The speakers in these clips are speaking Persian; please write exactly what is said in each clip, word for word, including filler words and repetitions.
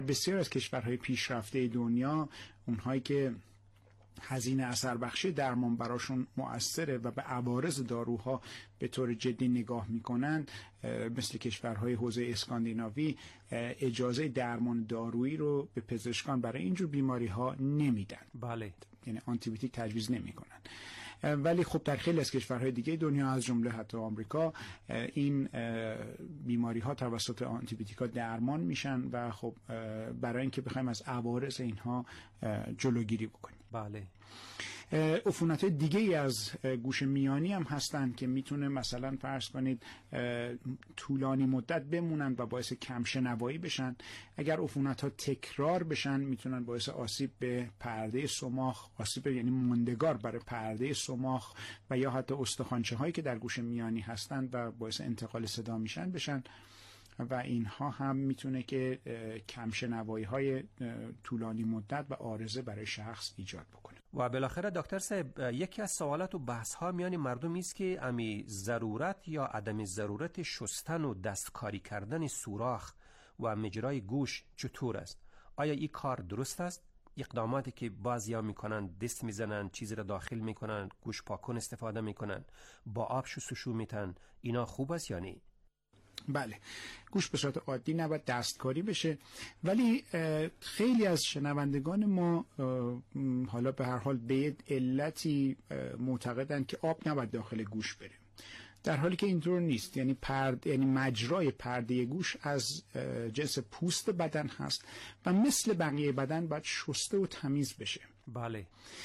بسیار از کشورهای پیشرفته دنیا، اونهایی که هزینه اثر بخشی درمان براشون مؤثره و به عوارض داروها به طور جدی نگاه میکنن، مثل کشورهای حوزه اسکاندیناوی، اجازه درمان دارویی رو به پزشکان برای اینجور بیماری ها نمیدن. بله، یعنی آنتی بیوتیک تجویز نمیکنن. ولی خب در خیلی از کشورهای دیگه دنیا، از جمله حتی آمریکا، این بیماری ها توسط آنتی بیوتیکا درمان میشن و خب برای اینکه بخوایم از عوارض اینها جلوگیری بکنیم. بله. عفونت دیگه ای از گوش میانی هم هستن که میتونه مثلا فرض کنید طولانی مدت بمونن و باعث کم شنوایی بشن. اگر عفونت ها تکرار بشن میتونن باعث آسیب به پرده صماخ، آسیب یعنی ماندگار برای پرده صماخ و یا حتی استخوانچه هایی که در گوش میانی هستن و باعث انتقال صدا میشن بشن و اینها هم میتونه که کم شنوایی های طولانی مدت و عارضه برای شخص ایجاد بکنه. و بالاخره دکتر صاحب، یکی از سوالات و بحث ها میان مردم است که امی ضرورت یا عدم ضرورت شستن و دستکاری کردن سوراخ و مجرای گوش چطور است؟ آیا این کار درست است؟ اقداماتی که بعضیا میکنن، دست میزنن، چیزی را داخل میکنن، گوش پاکن استفاده میکنن، با آب شستشو میتن، اینا خوب است یا نه؟ بله، گوش به صورت عادی نباید دستکاری بشه، ولی خیلی از شنوندگان ما حالا به هر حال به علتی معتقدن که آب نباید داخل گوش بره، در حالی که اینطور نیست. یعنی پرد یعنی مجرای پرده گوش از جنس پوست بدن هست و مثل بقیه بدن باید شسته و تمیز بشه. بله.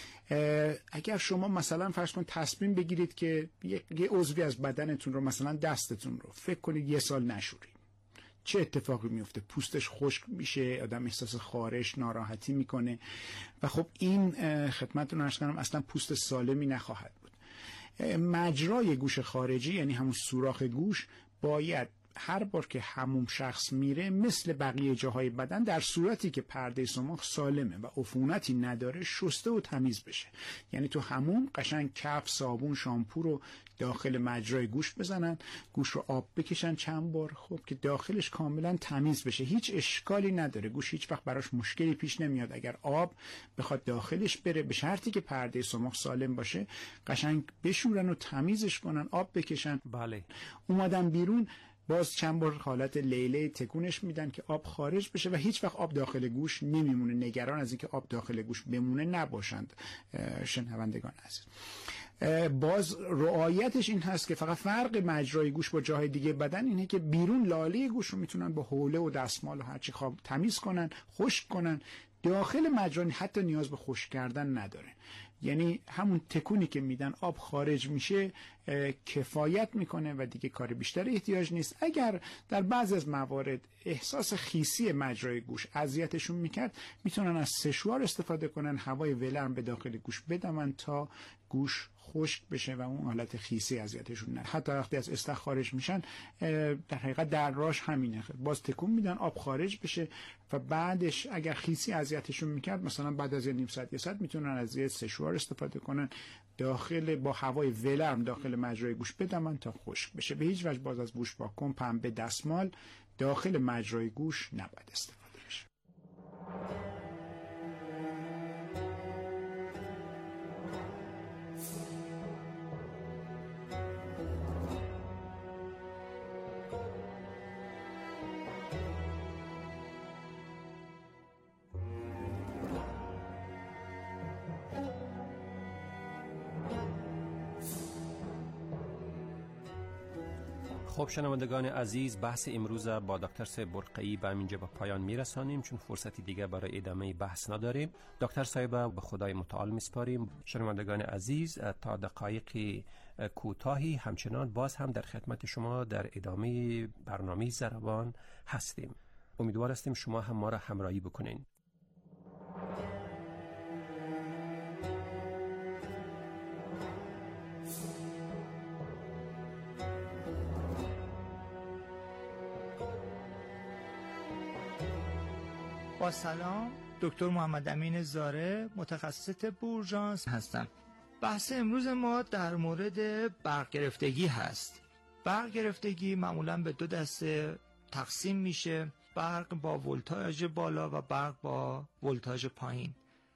اگر شما مثلا فرض کنید تصمیم بگیرید که یه عضوی از بدنتون رو، مثلا دستتون رو، فکر کنید یه سال نشورید، چه اتفاقی میفته؟ پوستش خشک میشه، آدم احساس خارش، ناراحتی میکنه و خب این خدمتتون عرض کنم اصلا پوست سالمی نخواهد بود. مجرای گوش خارجی یعنی همون سوراخ گوش باید هر بار که حموم شخص میره مثل بقیه جاهای بدن، در صورتی که پرده صماخ سالمه و عفونتی نداره، شسته و تمیز بشه. یعنی تو حموم قشنگ کف، صابون، شامپو رو داخل مجرای گوش بزنن، گوش رو آب بکشن چند بار، خب که داخلش کاملا تمیز بشه. هیچ اشکالی نداره، گوش هیچ وقت براش مشکلی پیش نمیاد اگر آب بخواد داخلش بره، به شرطی که پرده صماخ سالم باشه. قشنگ بشورن و تمیزش کنن، آب بکشن. بله. اومدن بیرون باز چند بار حالت لیله تکونش میدن که آب خارج بشه و هیچ وقت آب داخل گوش نمیمونه. نگران از اینکه آب داخل گوش بمونه نباشند شنوندگان عزیز. باز رعایتش این هست که فقط فرق مجرای گوش با جاهای دیگه بدن اینه که بیرون لاله گوش رو میتونن با حوله و دستمال و هرچی خواب تمیز کنن، خشک کنن. داخل مجرا حتی نیاز به خشک کردن نداره. یعنی همون تکونی که میدن آب خارج میشه کفایت میکنه و دیگه کار بیشتر احتیاج نیست. اگر در بعضی از موارد احساس خیسی مجرای گوش اذیتشون میکرد، میتونن از سشوار استفاده کنن، هوای ولرم به داخل گوش بدمن تا گوش خشک بشه و اون حالت خیسی اذیتشون نه. حتی وقتی از استخ خارج میشن در حقیقت دراش همینه، باز تکون میدن آب خارج بشه و بعدش اگر خیسی اذیتشون میکرد، مثلا بعد از نیم ساعت یه ساعت میتونن از یه سشوار استفاده کنن، داخل با هوای ولرم داخل مجرای گوش بدمن تا خشک بشه. به هیچ وجه باز از گوش پاکن، پنبه، دستمال داخل مجرای گوش نباید استفاده بشه. خب شنوندگان عزیز، بحث امروز با دکتر صاحب برقعی به اینجا به پایان میرسانیم، چون فرصتی دیگه برای ادامه بحث نداریم. دکتر صاحب به خدای متعال میسپاریم. شنوندگان عزیز، تا دقایق کوتاهی همچنان باز هم در خدمت شما در ادامه برنامه زربان هستیم. امیدوار هستیم شما هم ما را همراهی بکنین. با سلام، دکتر محمد امین زاره، متخصص طب اورژانس هستم. بحث امروز ما در مورد برق گرفتگی هست. برق گرفتگی معمولا به دو دسته تقسیم میشه. برق با ولتاژ بالا و برق با ولتاژ پایین.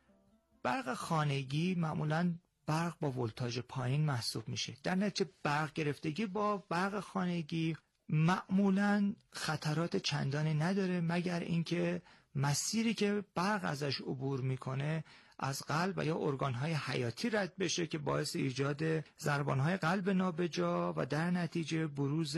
برق خانگی معمولاً برق با ولتاژ پایین محسوب میشه. در نتیجه برق گرفتگی با برق خانگی معمولاً خطرات چندانی نداره، مگر اینکه مسیری که برق ازش عبور میکنه از قلب و یا ارگانهای حیاتی رد بشه که باعث ایجاد ضربانهای قلب نابجا و در نتیجه بروز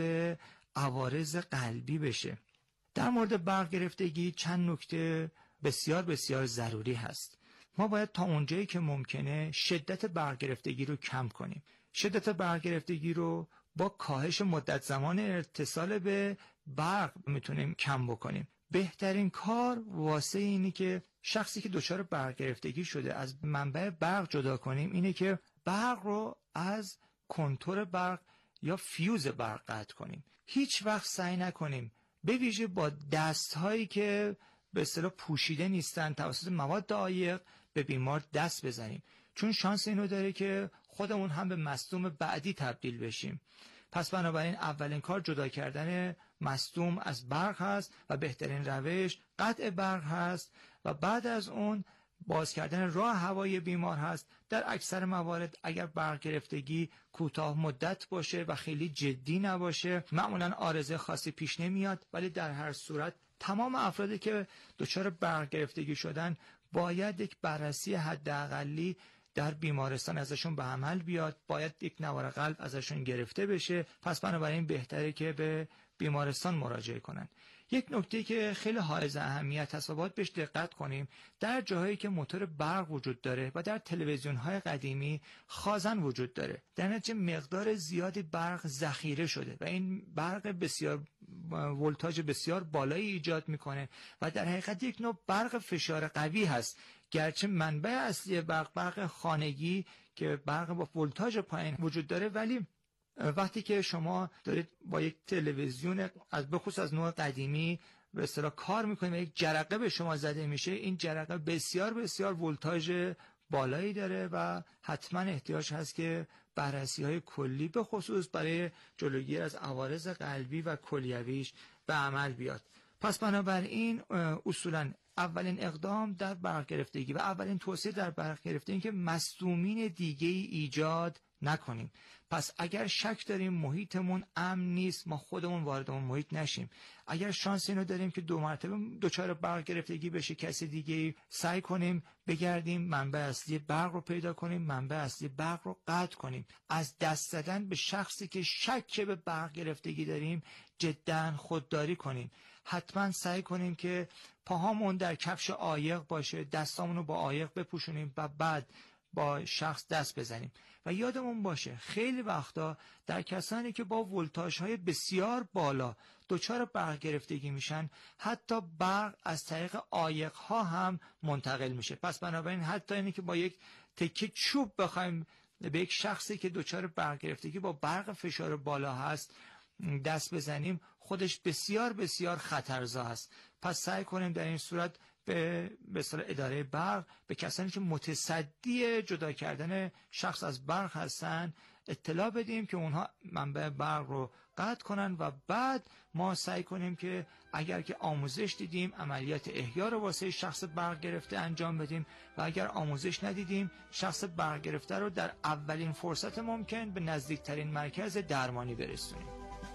عوارض قلبی بشه. در مورد برق گرفتگی چند نکته بسیار بسیار ضروری هست. ما باید تا اونجایی که ممکنه شدت برق گرفتگی رو کم کنیم. شدت برق گرفتگی رو با کاهش مدت زمان اتصال به برق میتونیم کم بکنیم. بهترین کار واسه اینی که شخصی که دچار برق گرفتگی شده از منبع برق جدا کنیم اینه که برق رو از کنتور برق یا فیوز برق قطع کنیم. هیچ وقت سعی نکنیم به ویژه با دست‌هایی که به اصطلاح پوشیده نیستن توسط مواد عایق به بیمار دست بزنیم، چون شانس اینو داره که خودمون هم به مصدوم بعدی تبدیل بشیم. پس بنابراین اولین کار جدا کردن مصدوم از برق هست و بهترین روش قطع برق هست و بعد از اون باز کردن راه هوایی بیمار هست. در اکثر موارد اگر برق گرفتگی کوتاه مدت باشه و خیلی جدی نباشه معمولا عارضه خاصی پیش نمیاد، ولی در هر صورت تمام افرادی که دچار برق گرفتگی شدن باید یک بررسی حداقلی در بیمارستان ازشون به عمل بیاد، باید یک نوار قلب ازشون گرفته بشه. پس بنابراین بهتره که به بیمارستان مراجعه کنن. یک نکته که خیلی حائز اهمیت هست و باید بهش دقت کنیم، در جاهایی که موتور برق وجود داره و در تلویزیون‌های قدیمی خازن وجود داره، در نتیجه مقدار زیادی برق ذخیره شده و این برق بسیار ولتاژ بسیار بالایی ایجاد میکنه و در حقیقت یک نوع برق فشار قوی هست. گرچه منبع اصلی برق برق خانگی که برق با ولتاژ پایین وجود داره، ولی وقتی که شما دارید با یک تلویزیون از بخصوص از نوع قدیمی به اصطلاح کار میکنید و یک جرقه به شما زده میشه، این جرقه بسیار بسیار ولتاژ بالایی داره و حتما احتیاج هست که بررسی های کلی به خصوص برای جلوگیری از عوارض قلبی و کلیویش به عمل بیاد. پس بنابراین اصولاً اولین اقدام در برق گرفتگی و اولین توصیه در برق گرفتگی که مصدومین دیگه ای ایجاد نکنیم. پس اگر شک داریم محیطمون امن نیست، ما خودمون وارد اون محیط نشیم. اگر شانس اینو داریم که دو مرتبه دچار برق گرفتگی بشه کسی دیگه ای، سعی کنیم بگردیم منبع اصلی برق رو پیدا کنیم، منبع اصلی برق رو قطع کنیم. از دست زدن به شخصی که شک به برق گرفتگی داریم جدا خودداری کنیم. حتما سعی کنیم که پاهامون در کفش عایق باشه، دستامون رو با عایق بپوشونیم و بعد با شخص دست بزنیم. و یادمون باشه خیلی وقتا در کسانی که با ولتاژهای بسیار بالا دچار برق گرفتگی میشن، حتی برق از طریق عایق‌ها هم منتقل میشه. پس بنابراین حتی اینی که با یک تکه چوب بخوایم به یک شخصی که دچار برق گرفتگی با برق فشار بالا هست دست بزنیم، خودش بسیار بسیار خطرزا است. پس سعی کنیم در این صورت به به اصطلاح اداره برق به کسانی که متصدی جدا کردن شخص از برق هستن اطلاع بدیم که اونها منبع برق رو قطع کنن و بعد ما سعی کنیم که اگر که آموزش دیدیم عملیات احیا رو واسه شخص برق گرفته انجام بدیم و اگر آموزش ندیدیم شخص برق گرفته رو در اولین فرصت ممکن به نزدیکترین مرکز درمانی برسونیم.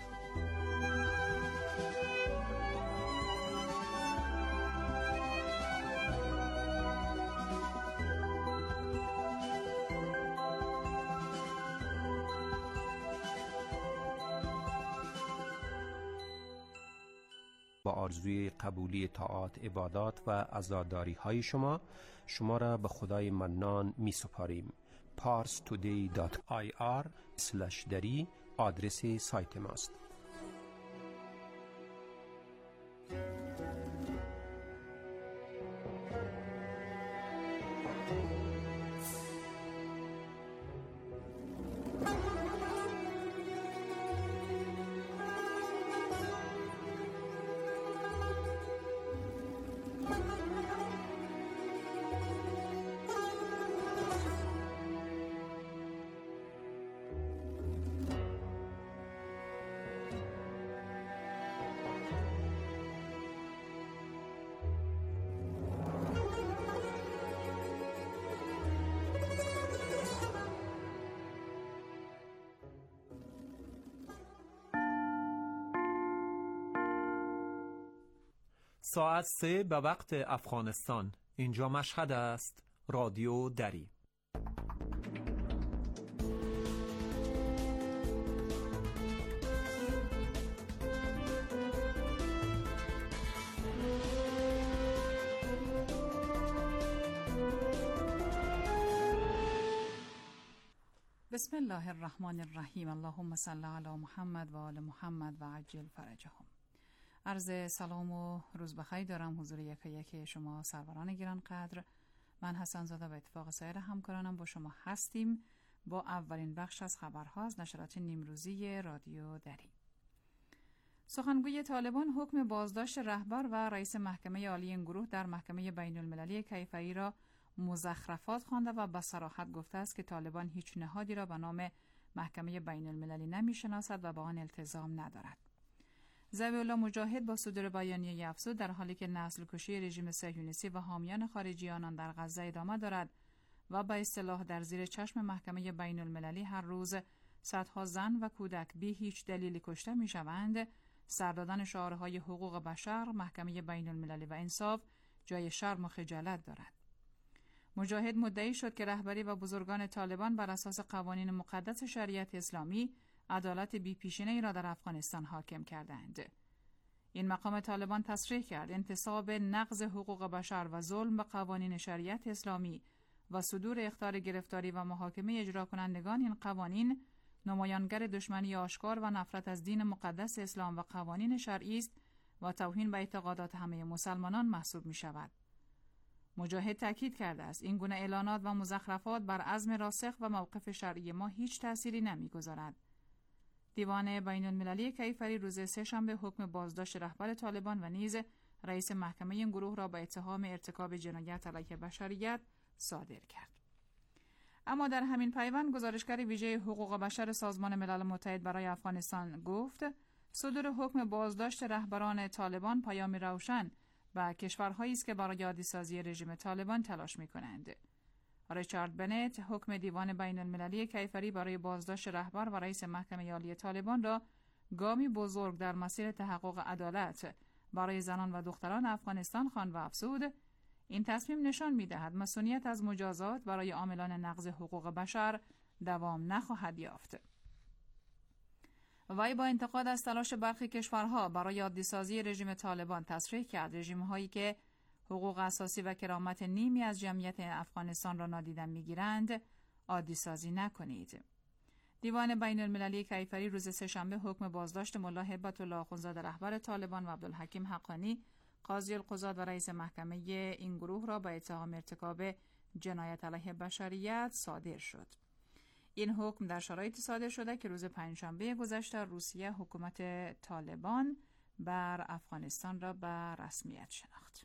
با آرزوی قبولی طاعات، عبادات و عزاداری های شما شما را به خدای منان می سپاریم. پارس تودی دات آی آر اسلش دری آدرس سایت ماست. ساعت سه به وقت افغانستان. اینجا مشهد است. رادیو دری. بسم الله الرحمن الرحیم. اللهم صل علی محمد و آل محمد و عجل فرجهم. عرض سلام و روز بخیر دارم حضور یکی یکی شما سروران گرانقدر. من حسن زاده و اتفاق سایر همکارانم با شما هستیم با اولین بخش از خبرها از نشرات نیمروزی رادیو دری. سخنگوی طالبان حکم بازداشت رهبر و رئیس محکمه عالی این گروه در محکمه بین المللی کیفری را مزخرفات خوانده و به صراحت گفته است که طالبان هیچ نهادی را به نام محکمه بین المللی نمی‌شناسد و با آن التزام ندارد. ذبیح الله مجاهد با صدور بیانیه افزود در حالی که نسل کشی رژیم صهیونیستی و حامیان خارجی آنان در غزه ادامه دارد و به اصطلاح در زیر چشم محکمه بین المللی هر روز صدها زن و کودک بی هیچ دلیلی کشته می‌شوند، سر دادن شعارهای حقوق بشر، محکمه بین المللی و انصاف جای شرم و خجالت دارد. مجاهد مدعی شد که رهبری و بزرگان طالبان بر اساس قوانین مقدس شریعت اسلامی عدالت بی‌پیشینه‌ای را در افغانستان حاکم کردند. این مقام طالبان تصریح کرد انتصاب نقض حقوق بشر و ظلم به قوانین شریعت اسلامی و صدور اخطار گرفتاری و محاکمه اجرا کنندگان این قوانین نمایانگر دشمنی آشکار و نفرت از دین مقدس اسلام و قوانین شرعی است و توهین به اعتقادات همه مسلمانان محسوب می شود. مجاهد تاکید کرده است این گونه اعلانات و مزخرفات بر عزم راسخ و موقف شرعی ما هیچ تأثیری نمی‌گذارد. دیوان بین المللی کیفری روز سه‌شنبه حکم بازداشت رهبر طالبان و نیز رئیس محکمه این گروه را به اتهام ارتکاب جنایت علیه بشریت صادر کرد. اما در همین پیوند گزارشگر ویژه حقوق بشر سازمان ملل متحد برای افغانستان گفت صدور حکم بازداشت رهبران طالبان پیامی روشن و کشورهایی است که برای عادی‌سازی رژیم طالبان تلاش می‌کنند. ریچارد بنت حکم دیوان بین المللی کیفری برای بازداشت رهبر و رئیس محکمه عالی طالبان را گامی بزرگ در مسیر تحقق عدالت برای زنان و دختران افغانستان خواند و افزود این تصمیم نشان می‌دهد مسئولیت از مجازات برای عاملان نقض حقوق بشر دوام نخواهد یافت. وی با انتقاد از تلاش برخی کشورها برای عادی‌سازی رژیم طالبان تصریح کرد رژیم‌هایی که حقوق اساسی و کرامت نیمی از جمعیت افغانستان را نادیده می‌گیرند عادی‌سازی نکنید. دیوان بین المللی کیفری روز سه‌شنبه حکم بازداشت ملا هبت الله اخوندزاده رهبر طالبان و عبدالحکیم حقانی قاضی القضات و رئیس محکمه این گروه را به اتهام ارتکاب جنایت علیه بشریت صادر شد. این حکم در شرایطی صادر شده که روز پنجشنبه گذشته روسیه حکومت طالبان بر افغانستان را به رسمیت شناخت.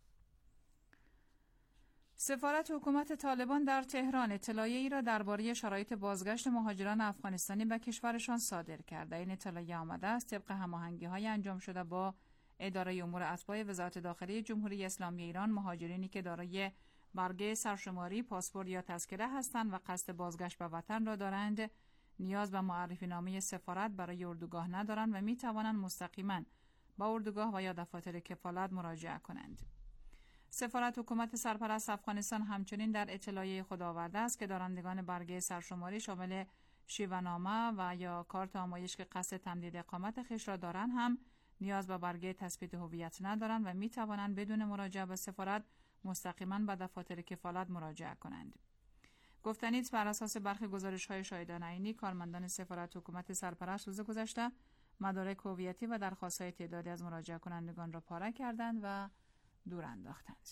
سفارت حکومت طالبان در تهران اطلاعیه‌ای را درباره شرایط بازگشت مهاجران افغانستانی به کشورشان صادر کرده. این اطلاعیه آمده است طبق هماهنگی‌های انجام شده با اداره امور اتباع وزارت داخلی جمهوری اسلامی ایران. مهاجرینی که دارای برگه سرشماری، پاسپورت یا تذکره هستند و قصد بازگشت به وطن را دارند، نیاز به معرفی نامه سفارت برای اردوگاه ندارند و می توانند مستقیما با اردوگاه و یا دفاتر کفالت مراجعه کنند. سفارت حکومت سرپرست افغانستان همچنین در اطلاعیه خود آورده است که دارندگان برگه سرشماری شامل شیوه‌نامه و یا کارت آمایش که قصد تمدید اقامت خویش را دارند هم نیاز به برگه تثبیت هویت ندارند و می توانند بدون مراجعه به سفارت مستقیما به دفاتر کفالت مراجعه کنند. گفتنیست بر اساس برخی گزارش‌های شاهدان عینی کارمندان سفارت حکومت سرپرست روز گذشته مدارک هویتی و درخواست‌های تعدادی از مراجعه کنندگان را پاره کردند و دور انداختند.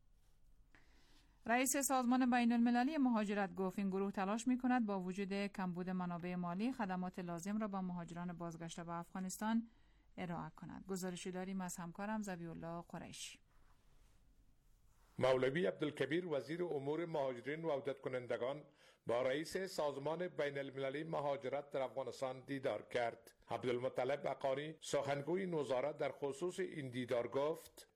رئیس سازمان بین المللی مهاجرت گفت این گروه تلاش می‌کند با وجود کمبود منابع مالی خدمات لازم را به مهاجران بازگشته به افغانستان ارائه کند. گزارشی داریم از همکارم ذبیح الله قریشی. مولوی عبدالکبیر وزیر امور مهاجرین و عودت کنندگان با رئیس سازمان بین المللی مهاجرت در افغانستان دیدار کرد. عبدالمطلب عقانی سخنگوی این وزارت در خصوص این دیدار گفت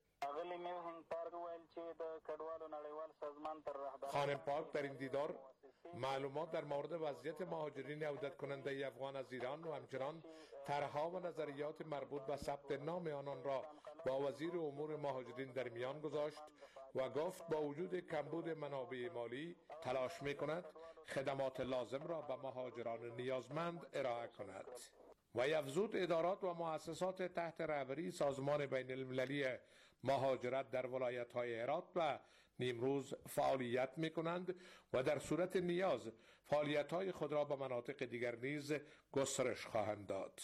خانم پاک در این دیدار معلومات در مورد وضعیت مهاجرین عودت کننده افغان از ایران و همچنان طرح‌ها و نظریات مربوط به ثبت نام آنان را با وزیر امور مهاجرین در میان گذاشت و گفت با وجود کمبود منابع مالی تلاش می‌کند خدمات لازم را به مهاجران نیازمند ارائه کند. و افزود ادارات و مؤسسات تحت رهبری سازمان بین المللی مهاجرت در ولایت‌های هرات و نیمروز فعالیت می‌کنند و در صورت نیاز فعالیت‌های خود را به مناطق دیگر نیز گسترش خواهند داد.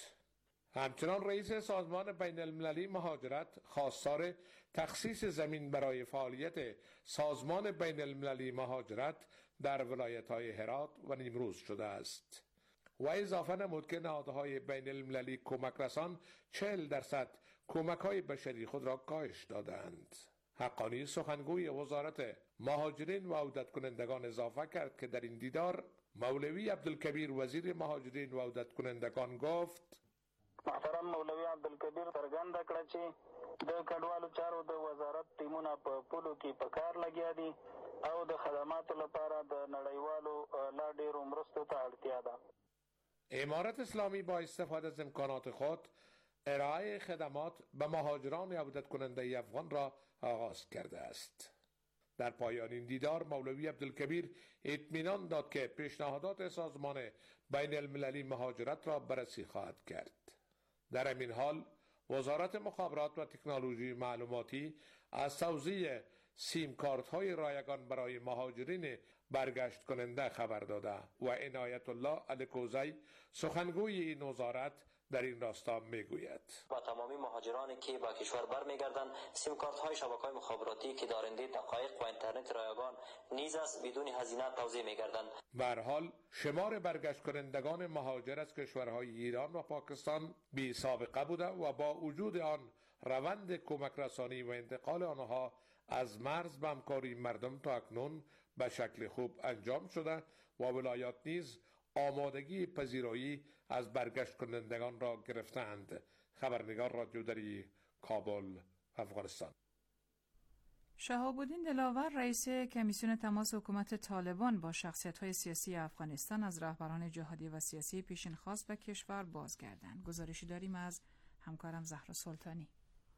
همچنان رئیس سازمان بین المللی مهاجرت خواستار تخصیص زمین برای فعالیت سازمان بین المللی مهاجرت در ولایت‌های هرات و نیمروز شده است. و اضافه نمود که نهادهای بین المللی کمک رسان چهل درصد کمک های بشری خود را کاهش دادند. حقانی سخنگوی وزارت مهاجرین و عودت کنندگان اضافه کرد که در این دیدار مولوی عبدالکبیر وزیر مهاجرین و عودت کنندگان گفت: محترم مولوی عبدالکبیر څرګنده کړه چې د کډوالو چارو د وزارت ټیمونه په پولو کې په کار لګیا دي او د خدماتو لپاره د نړیوالو لا ډېرو مرستو ته اړتیا ده. امارت اسلامی با استفاده از امکانات خود ارائه خدمات به مهاجران عودت کننده افغان را آغاز کرده است. در پایان این دیدار مولوی عبدالکبیر اطمینان داد که پیشنهادات سازمان بین المللی مهاجرت را بررسی خواهد کرد. در همین حال وزارت مخابرات و تکنولوژی معلوماتی از توزیع سیم کارت های رایگان برای مهاجرین برگشت کننده خبر داده و عنایت الله الکوزی سخنگوی این وزارت در این راستا میگوید: با تمامی مهاجرانی که با کشور برمیگردند سیم کارت های شبکه‌های مخابراتی که دارنده دقایق و اینترنت رایگان نیز است بدون هزینه توزیع میگردند. به هر حال شمار برگشت کنندگان مهاجر از کشورهای ایران و پاکستان بی سابقه بوده و با وجود آن روند کمک رسانی و انتقال آنها از مرز به همکاری مردم تا اکنون به شکل خوب انجام شده و ولایات نیز آمادگی پذیرایی از برگشت کنندگان را گرفتند. خبرنگار رادیو دری، کابل، افغانستان. شهاب الدین دلاور رئیس کمیسیون تماس حکومت طالبان با شخصیت‌های سیاسی افغانستان از رهبران جهادی و سیاسی پیشین خواست به کشور بازگردند. گزارشی داریم از همکارم زهرا سلطانی.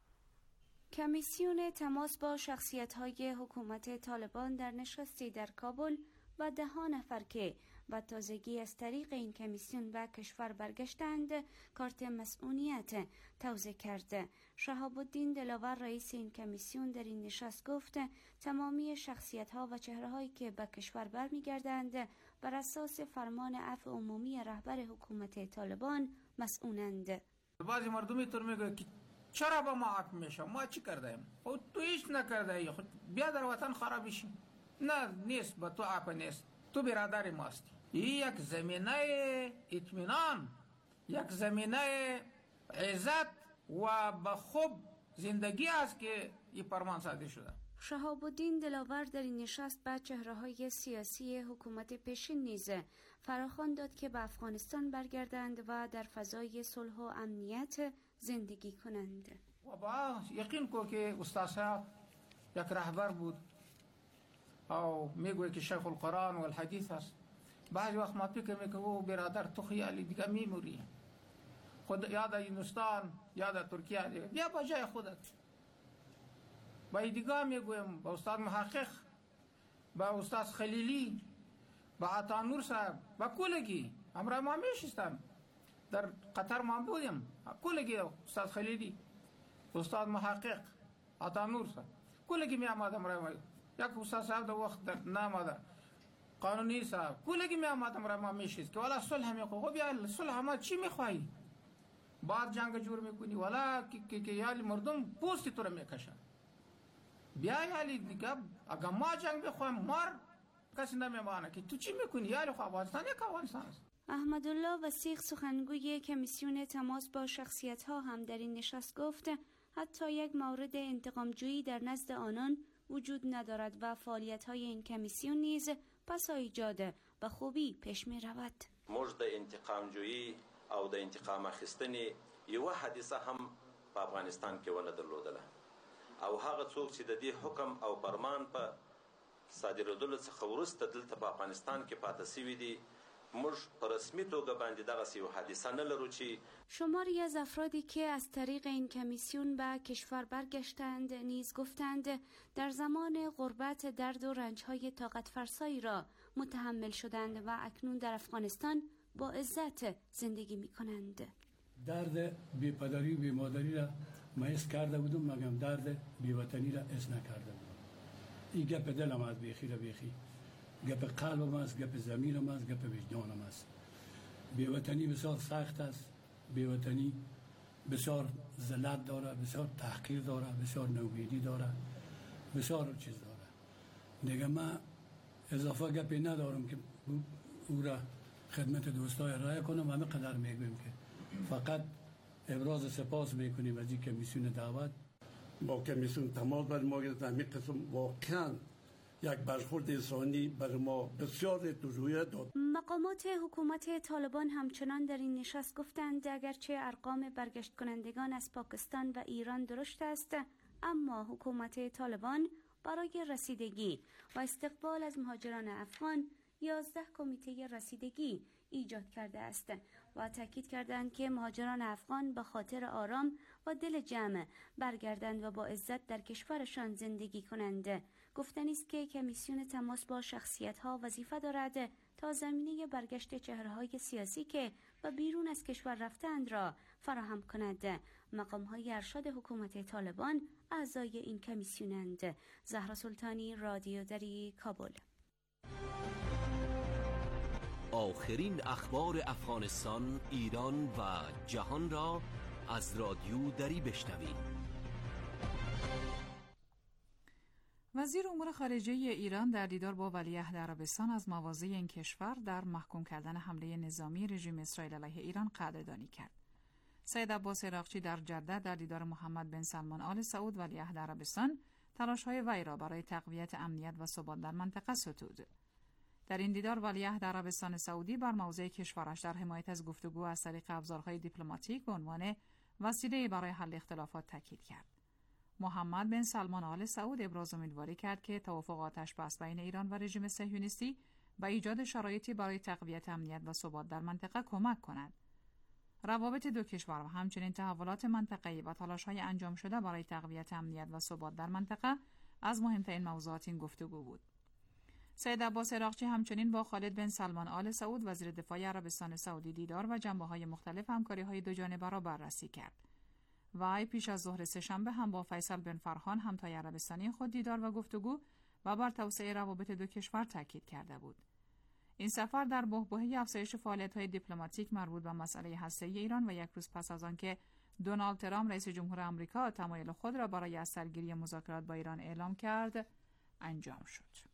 کمیسیون تماس با شخصیت‌های حکومت طالبان در نشستی در کابل و ده ها نفر که و تازگی از طریق این کمیسیون به کشور برگشتند کارت مسئولیت توزیع کرده. شهاب الدین دلاور رئیس این کمیسیون در این نشست گفت تمامی شخصیت‌ها و چهره‌هایی که به کشور برمیگردند بر اساس فرمان عفو عمومی رهبر حکومت طالبان مسئولند. بعضی مردم اینطور میگه که چرا با ما عفو میشه؟ ما چی کردیم؟ خود تو هیچ نکرده، خود بیا در وطن خراب شی. نه نیست، با تو عفو نیست، تو برادر ماستی. این یک زمینه اطمینان، یک زمینه عزت و به خوب زندگی است که این فرمان صادر شده. شهاب الدین دلاور در این نشست به چهره‌های سیاسی حکومت پیشین نیز فراخوان داد که به افغانستان برگردند و در فضای صلح و امنیت زندگی کنند. و با یقین کو که استاد صاحب یک رهبر بود او میگوید که شیخ القرآن و الحدیث است. بعضی وقت ما فکر میکنم او برادر تو خیالی دیگه میموری، خود یاد هندوستان یاد ترکیه دیگه بیا با جای خودت. با دیگه میگویم با استاد محقق، با استاد خلیلی، با عطا نور صاحب، با کلگی امرای ما میشستم در قطر ما بودیم، کلگی استاد خلیلی، استاد محقق، عطا نور صاحب کلگی می آمد امرای ما. یک استاد صاحب در وقت در نامده قانونی صاحب کلگی می آمد امرای ما میشست که والا صلح میخواه. خب یا صلح ما چی میخواهی؟ بعد جنگ جور میکنی والا که که یالی مردم پوستی تو رو میکشن. بیا یالی دیگه اگر ما جنگ بخوایم مار کسی نمیمانه که تو چی میکنی؟ یالی خواه افغانستان یک افغانستان است. احمدالله وثیق سخنگوی کمیسیون تماس با شخصیت‌ها هم در این نشست گفت حتی یک مورد انتقام‌جویی در نزد آنان وجود ندارد و فعالیت‌های این کمیسیون نیز پس از ایجاد به خوبی پیش می‌رود. موږ د انتقام‌جویی او د انتقام اخیستنې یو حادثه هم په افغانستان کې ونه درلودله او هغه څوک چې د دې حکم او فرمان په صادرېدلو څخه وروسته دلته په افغانستان کې پاتې شوي دي موږ په رسمي توګه باندې دغسې یو حادثه نه لرو چې شماری از افرادی که از طریق این کمیسیون به کشور برگشتند نیز گفتند در زمان غربت درد و رنج‌های طاقت فرسایی را متحمل شدند و اکنون در افغانستان با عزت زندگی می‌کنند. درد بی پدری و بی مادری را من حس کرده بودم، مگم درد بی وطنی را حس نکرده بودم. این گپ دلم از بیخی را بیخی، گپ قلبم است، گپ ضمیرم است، گپ وجدانم است. بی وطنی بسیار سخت است، بی وطنی بسیار ذلت داره، بسیار تحقیر داره، بسیار نومیدی داره، بسیار چیز داره. دیگه من اضافه گپی ندارم که او را خدمت دوستای ارائه کنم. همه قدر میگویم که فقط ابراز سپاس میکنیم از این کمیسیون دعوت. با کمیسیون تماس بر ما گرفت. همین قسم واقعا یک برخورد انسانی برای ما بسیار توجیه داد. مقامات حکومت طالبان همچنان در این نشست گفتند اگرچه ارقام برگشت کنندگان از پاکستان و ایران درشت است، اما حکومت طالبان برای رسیدگی و استقبال از مهاجران افغان یازده کمیته رسیدگی ایجاد کرده است و تاکید کردند که مهاجران افغان به خاطر آرام و دل جمع برگردند و با عزت در کشورشان زندگی کنند. گفتنی است که کمیسیون تماس با شخصیت‌ها وظیفه دارد تا زمینه برگشت چهره‌های سیاسی که به بیرون از کشور رفتند را فراهم کند. مقام‌های ارشد حکومت طالبان اعضای این کمیسیونند. زهرا سلطانی، رادیو دری، کابل. آخرین اخبار افغانستان، ایران و جهان را از رادیو دری بشنوید. وزیر امور خارجه ایران در دیدار با ولیعهد عربستان از مواضع این کشور در محکوم کردن حمله نظامی رژیم اسرائیل علیه ایران قدردانی کرد. سید عباس عراقچی در جده در دیدار محمد بن سلمان آل سعود ولیعهد عربستان تلاش‌های وی را برای تقویت امنیت و ثبات در منطقه ستود. در این دیدار ولیعهد عربستان سعودی بر موضع کشورش در حمایت از گفتگو از طریق ابزارهای دیپلماتیک به عنوان وسیله برای حل اختلافات تاکید کرد. محمد بن سلمان آل سعود ابراز امیدواری کرد که توافق آتش‌بس بین ایران و رژیم صهیونیستی به ایجاد شرایطی برای تقویت امنیت و ثبات در منطقه کمک کند. روابط دو کشور و همچنین تحولات منطقه‌ای و تلاش‌های انجام شده برای تقویت امنیت و ثبات در منطقه از مهمترین موضوعات این گفتگو بود. سید عباس عراقچی همچنین با خالد بن سلمان آل سعود وزیر دفاع عربستان سعودی دیدار و جنبه‌های مختلف همکاری‌های دوجانبه را بررسی کرد. وی پیش از ظهر سه‌شنبه هم با فیصل بن فرحان همتای عربستانی خود دیدار و گفتگو و بر توسعه روابط دو کشور تاکید کرده بود. این سفر در بحبوحه افزایش فعالیت‌های دیپلماتیک مربوط به مسئله هسته‌ای ایران و یک روز پس از آنکه دونالد ترامپ رئیس جمهور آمریکا تمایل خود را برای از سرگیری مذاکرات با ایران اعلام کرد انجام شد.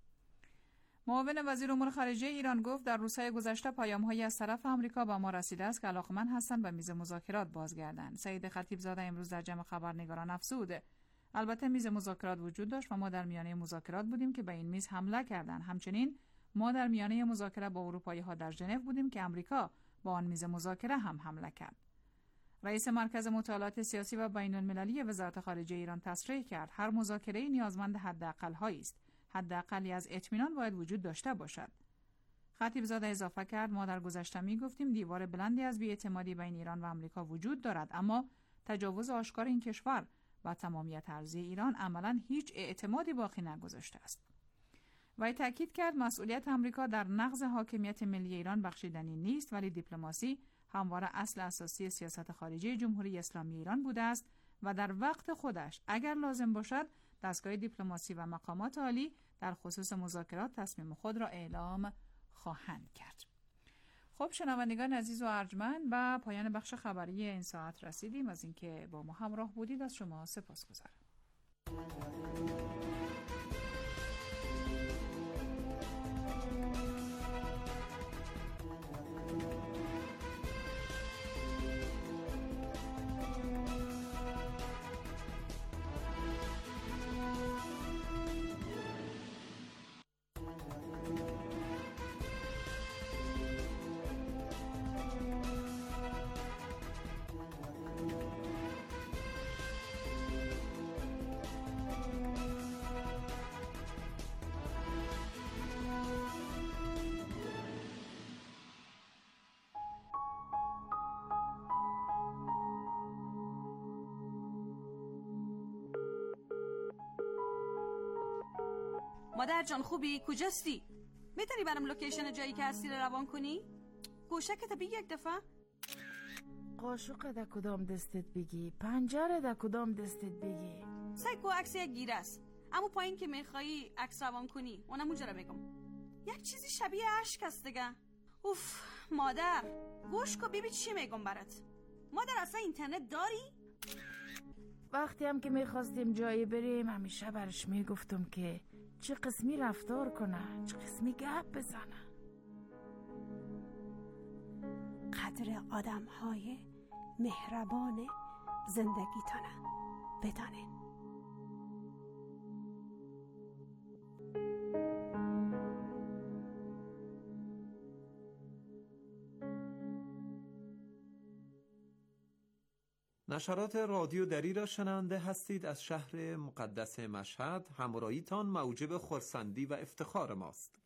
معاون وزیر امور خارجه ایران گفت در روزهای گذشته پیام‌هایی از طرف آمریکا به ما رسیده است که علاقمند هستند به میز مذاکرات بازگردند. سعید خطیب زاده امروز در جمع خبرنگاران افزود: البته میز مذاکرات وجود داشت و ما در میانه مذاکرات بودیم که به این میز حمله کردند. همچنین ما در میانه مذاکره با اروپایی‌ها در ژنو بودیم که آمریکا با آن میز مذاکره هم حمله کرد. رئیس مرکز مطالعات سیاسی و بین‌المللی وزارت خارجه ایران تصریح کرد هر مذاکره‌ای نیازمند حداقل‌هایی است. حداقلی از اطمینان باید وجود داشته باشد. خطیب زاده اضافه کرد ما در گذشته می گفتیم دیوار بلندی از بی‌اعتمادی بین ایران و آمریکا وجود دارد، اما تجاوز آشکار این کشور و تمامیت ارضی ایران عملاً هیچ اعتمادی باقی نگذاشته است. وی تاکید کرد مسئولیت آمریکا در نقض حاکمیت ملی ایران بخشیدنی نیست، ولی دیپلماسی همواره اصل اساسی سیاست خارجی جمهوری اسلامی ایران بوده است و در وقت خودش اگر لازم باشد دستگاه دیپلماسی و مقامات عالی در خصوص مذاکرات تصمیم خود را اعلام خواهند کرد. خب شنوندگان عزیز و ارجمند، به پایان بخش خبری این ساعت رسیدیم. از اینکه با ما همراه بودید از شما سپاسگزارم. مادر جان خوبی؟ کجاستی؟ میتونی برام لوکیشن جایی که هستی رو روان کنی؟ گوشکت بگی یک دفعه. قاشق در کدام دستت بگی، پنجره در کدام دستت بگی. سایکو عکس یک گیره است، اما پایین که میخوایی عکس روان کنی اونم اونجا رو بگم. یک چیزی شبیه اشک است دیگه. اوف مادر گوش کو ببین چی میگم برات. مادر اصلا اینترنت داری؟ وقتی هم که میخواستیم جایی بریم همیشه برش میگفتم که چه قسمی رفتار کنه، چه قسمی گپ بزنه. قدر آدم های مهربان زندگیتونه بدانین. نشرات رادیو دری را شنونده هستید. از شهر مقدس مشهد همراهیتان موجب خرسندی و افتخار ماست.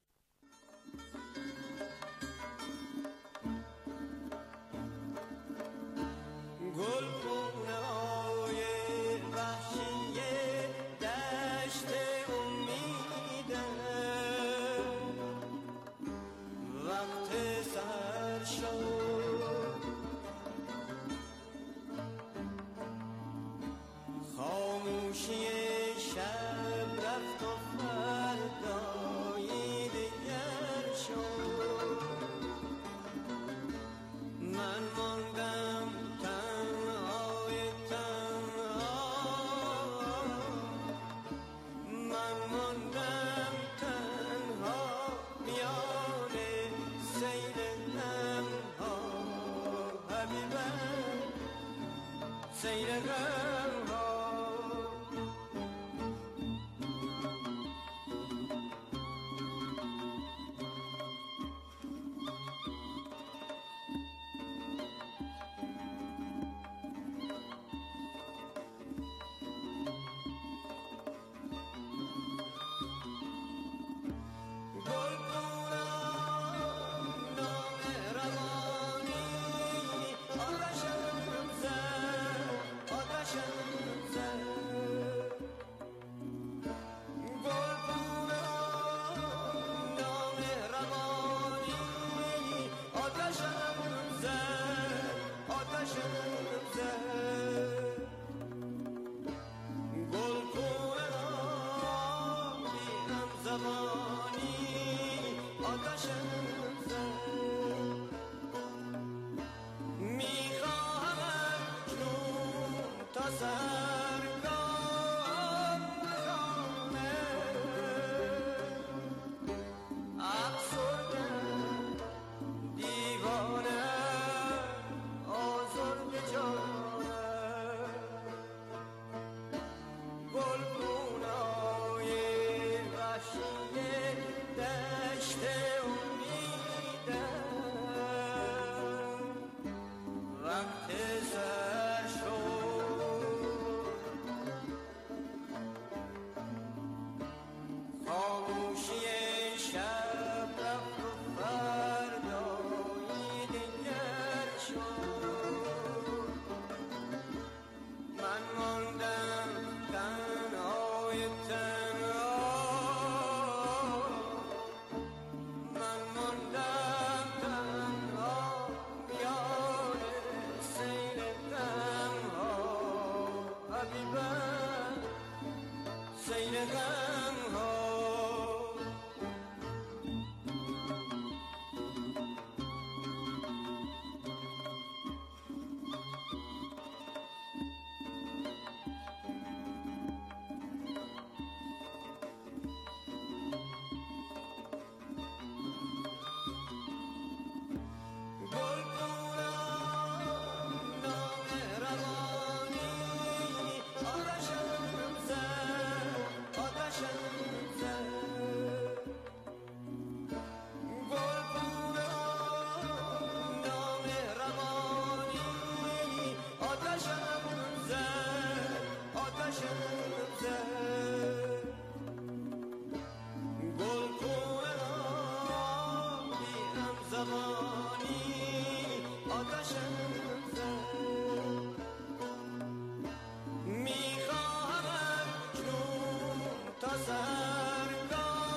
تا سرگاه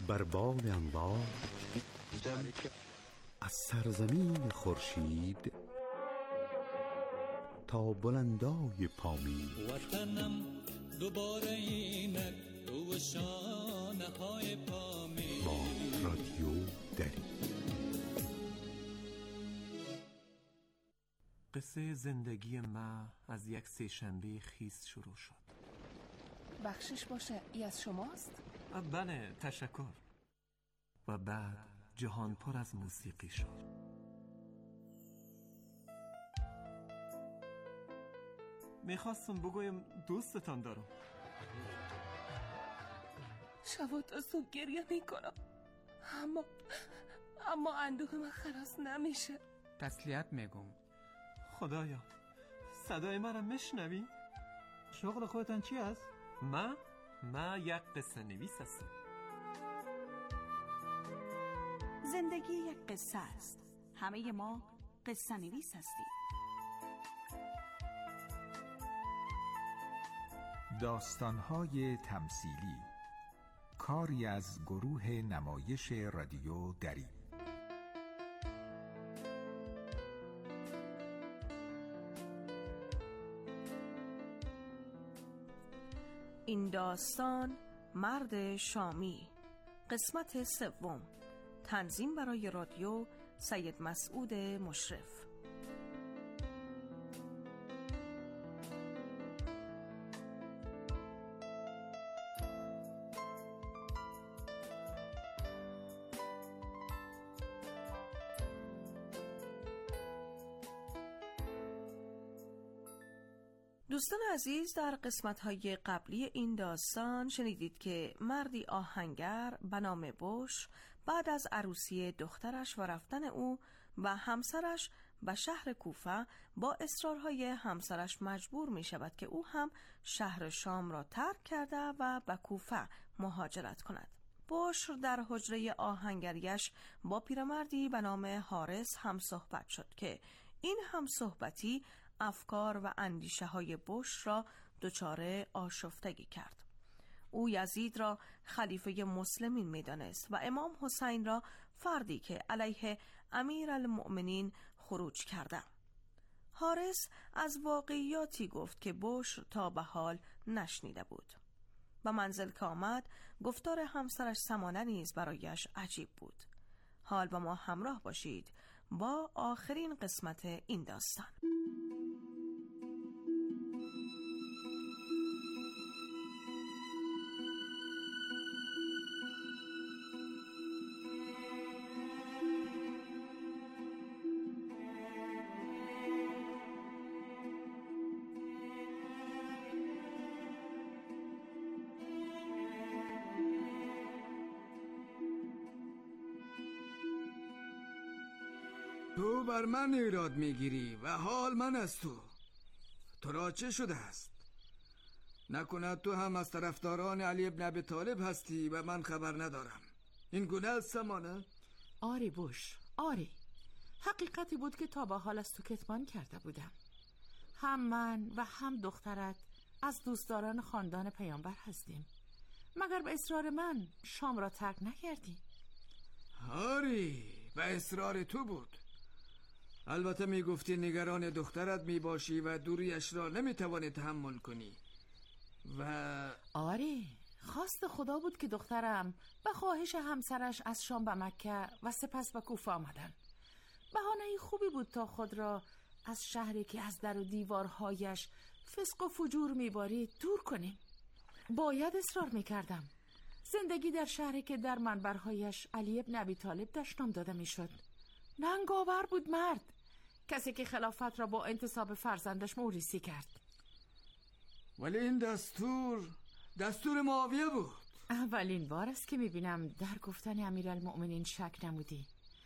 بر بال انوار از سرزمین خورشید تا بلندای پامین. وطنم دوباره اینک تو شانه های پامین. با رادیو دری. قصه زندگی ما از یک سه‌شنبه خیس شروع شد. بخشش باشه، ای از شماست؟ بله، تشکر. و بعد جهان پر از موسیقی شد. میخواستم بگویم دوستتان دارم. شب تا صبح گریه میکنم، اما اما اندوه من خلاص نمیشه. تسلیت میگم. خدایا، صدای مرا میشنوی؟ شغل خودتان چی است؟ ما ما یک قصه نویس هستم. زندگی یک قصه است. همه ما قصه نویس هستیم. داستان‌های تمثیلی، کاری از گروه نمایش رادیو دری. این داستان مرد شامی، قسمت سوم. تنظیم برای رادیو سید مسعود مشرف. دوستان عزیز، در قسمت‌های قبلی این داستان شنیدید که مردی آهنگر به نام بوش بعد از عروسی دخترش و رفتن او و همسرش به شهر کوفه با اصرارهای همسرش مجبور می شود که او هم شهر شام را ترک کرده و به کوفه مهاجرت کند. بوش در حجره آهنگریش با پیرمردی به نام حارس هم صحبت شد که این هم صحبتی افکار و اندیشه های بوش را دچار آشفتگی کرد. او یزید را خلیفه مسلمین می دانست و امام حسین را فردی که علیه امیر المؤمنین خروج کرده. حارس از واقعیاتی گفت که بوش تا به حال نشنیده بود. به منزل که آمد، گفتار همسرش سمانه نیز برایش عجیب بود. حال با ما همراه باشید با آخرین قسمت این داستان. تو بر من ایراد میگیری و حال من از تو. تو را چه شده است؟ نکند تو هم از طرفداران علی ابن ابی طالب هستی و من خبر ندارم. این گونه است سمانه؟ آری بوش، آری. حقیقتی بود که تا به حال از تو کتمان کرده بودم. هم من و هم دخترت از دوستداران خاندان پیامبر هستیم. مگر به اصرار من شام را ترک نکردی؟ آری، به اصرار تو بود. البته می گفتی نگران دخترت می باشی و دوریش را نمی توانی تحمل کنی و آری، خواست خدا بود که دخترم به خواهش همسرش از شام به مکه و سپس به کوفه آمدن. بهانه خوبی بود تا خود را از شهری که از در و دیوارهایش فسق و فجور می بارید دور کنیم. باید اصرار می کردم. زندگی در شهری که در منبرهایش علی ابن ابی طالب دشنام داده می شد. ننگاور بود مرد، کسی که خلافت را با انتصاب فرزندش موریثی کرد. ولی این دستور دستور معاویه بود. اولین بار است که میبینم در گفتن امیرالمؤمنین شک نمودی.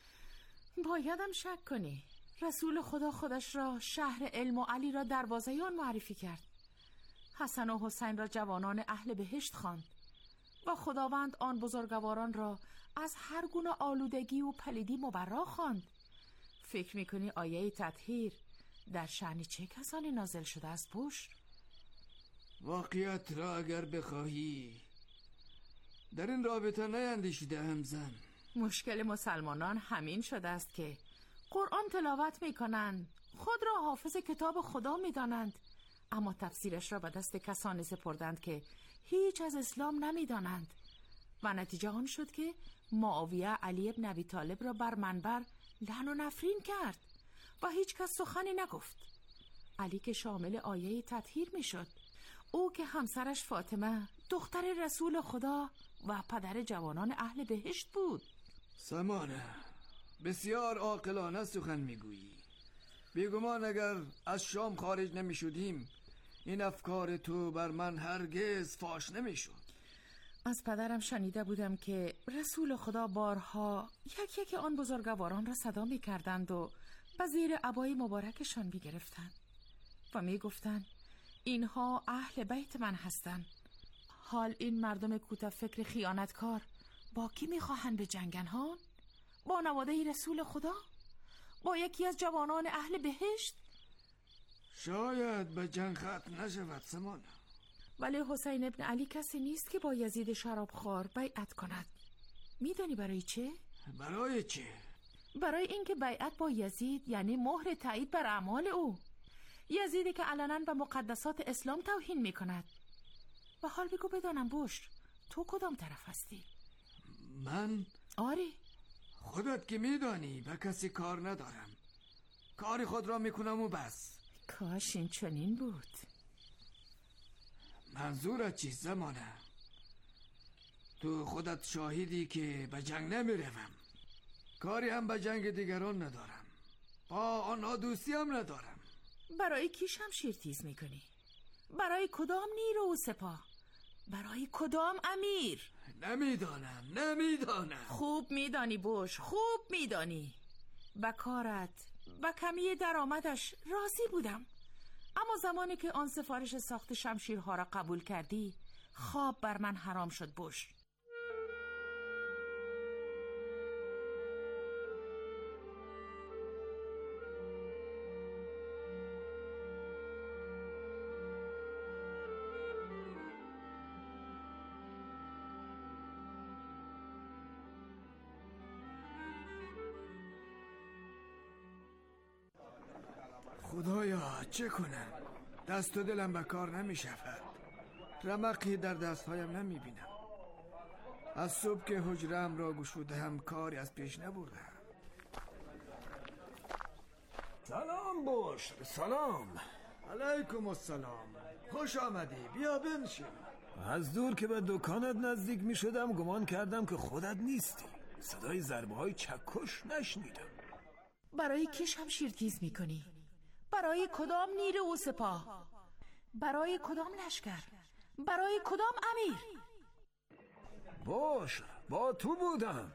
بایدم شک کنی. رسول خدا خودش را شهر علم و علی را دروازه آن معرفی کرد. حسن و حسین را جوانان اهل بهشت خواند و خداوند آن بزرگواران را از هر گونه آلودگی و پلیدی مبرا خواند. فکر میکنی آیه تطهیر در شأن چه کسانی نازل شده است بوش؟ واقعیت را اگر بخواهی در این رابطه نیندیشیده هم زن. مشکل مسلمانان همین شده است که قرآن تلاوت میکنند، خود را حافظ کتاب خدا میدانند، اما تفسیرش را به دست کسانی سپردند که هیچ از اسلام نمیدانند و نتیجه آن شد که معاویه علی ابن ابی طالب را بر منبر لعن و نفرین کرد و هیچ کس سخنی نگفت. علی که شامل آیه تطهیر میشد، او که همسرش فاطمه دختر رسول خدا و پدر جوانان اهل بهشت بود. سمانه، بسیار عاقلانه سخن میگویی. بیگمان اگر از شام خارج نمی شدیم این افکار تو بر من هرگز فاش نمی شد. از پدرم شنیده بودم که رسول خدا بارها یک یک آن بزرگواران را صدا می کردند و به زیر عبای مبارکشان می گرفتند و می گفتند اینها اهل بیت من هستند. حال این مردم کوته فکر خیانتکار با کی می خواهند به جنگن ها؟ با نواده رسول خدا؟ با یکی از جوانان اهل بهشت؟ شاید به جنگ ختم نشود سمانه، ولی حسین ابن علی کسی نیست که با یزید شرابخوار بیعت کند. میدانی برای چه؟ برای چه؟ برای اینکه بیعت با یزید یعنی مهر تایید بر اعمال او. یزیدی که علنا به مقدسات اسلام توهین میکند. و حال بگو بدانم بشر، تو کدام طرف هستی؟ من؟ آری. خودت که میدانی به کسی کار ندارم، کاری خود را میکنم و بس. کاش این چنین بود. منظورت چیست زمانه؟ تو خودت شاهدی که به جنگ نمیروم، کاری هم به جنگ دیگران ندارم، با آنها دوستی هم ندارم. برای کی شمشیر تیز میکنی؟ برای کدام نیرو و سپاه؟ برای کدام امیر؟ نمیدانم نمیدانم. خوب میدانی بوش، خوب میدانی. با کارت، با کمی درآمدش راضی بودم، اما زمانی که آن سفارش ساخت شمشیرها را قبول کردی خواب بر من حرام شد بوش. خدایا چه کنم؟ دست و دلم به کار نمی شود، رمقی در دستهایم نمی بینم. از صبح که حجرم را گشوده هم کاری از پیش نبرده. سلام بشر، سلام. علیکم السلام، خوش آمدی، بیا بنشین. از دور که به دکانت نزدیک می شدم گمان کردم که خودت نیستی، صدای ضربه های چکش نشنیدم. برای کی شمشیر تیز می کنی؟ برای کدام نیرو و سپاه؟ برای کدام لشکر؟ برای کدام امیر؟ باش، با تو بودم.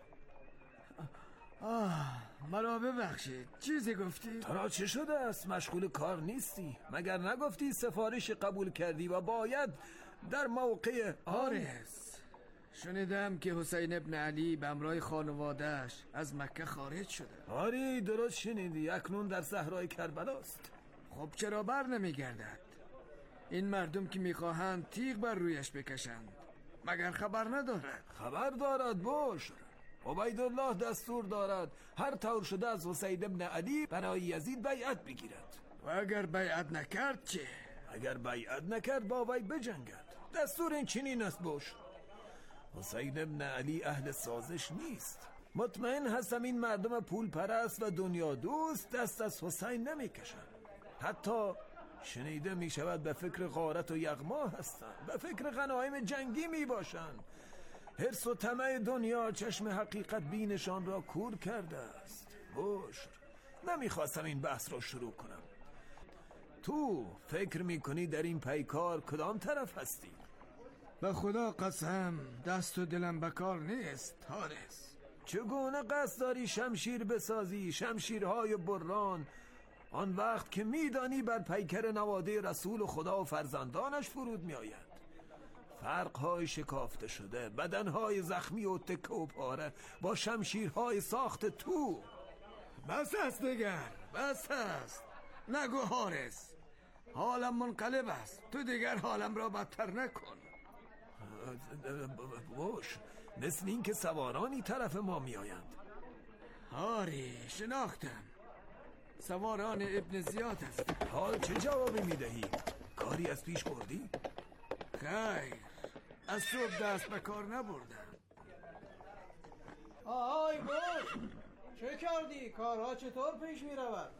آه، مرا ببخشید، چیزی گفتی؟ ترا چه شده است؟ مشغول کار نیستی؟ مگر نگفتی سفارش قبول کردی و باید در موقع آرس؟ شنیدم که حسین ابن علی به همراه خانواده‌اش از مکه خارج شده. آری درست شنیدی، اکنون در صحرای کربلاست. خب چرا بر نمیگردد؟ این مردم که میخواهند تیغ بر رویش بکشند مگر خبر ندارد؟ خبر دارد بشر. عبیدالله دستور دارد هر طور شده از حسین ابن علی برای یزید بیعت بگیرد. و اگر بیعت نکرد چه؟ اگر بیعت نکرد با وی بجنگد. دستور این چنین است بشر. حسین ابن علی اهل سازش نیست. مطمئن هستم این مردم پول پرست و دنیا دوست دست از حسین نمی کشن. حتی شنیده می شود به فکر غارت و یغما هستند، به فکر غنایم جنگی می باشند. حرص و طمع دنیا چشم حقیقت بینشان را کور کرده است. بشر، نمی خواستم این بحث را شروع کنم. تو فکر می کنی در این پیکار کدام طرف هستی؟ به خدا قسم دست و دلم بکار نیست حارس. چگونه قصد داری شمشیر بسازی؟ شمشیرهای بران، آن وقت که میدانی بر پیکر نواده رسول خدا و فرزندانش فرود می آید. فرقهای شکافته شده، بدنهای زخمی و تکه و پاره با شمشیرهای ساخت تو. بس است دیگر، بس است. نگو حارس، حالم منقلب است، تو دیگر حالم را بدتر نکن. بوش، مثل این که سوارانی طرف ما می آیند. آری شناختم، سواران ابن زیاد هست. حال چه جوابی می دهی؟ کاری از پیش بردی؟ خیر، از صبح دست به کار نبردم. آهای بوش، چه کردی؟ کارها چطور پیش می رود؟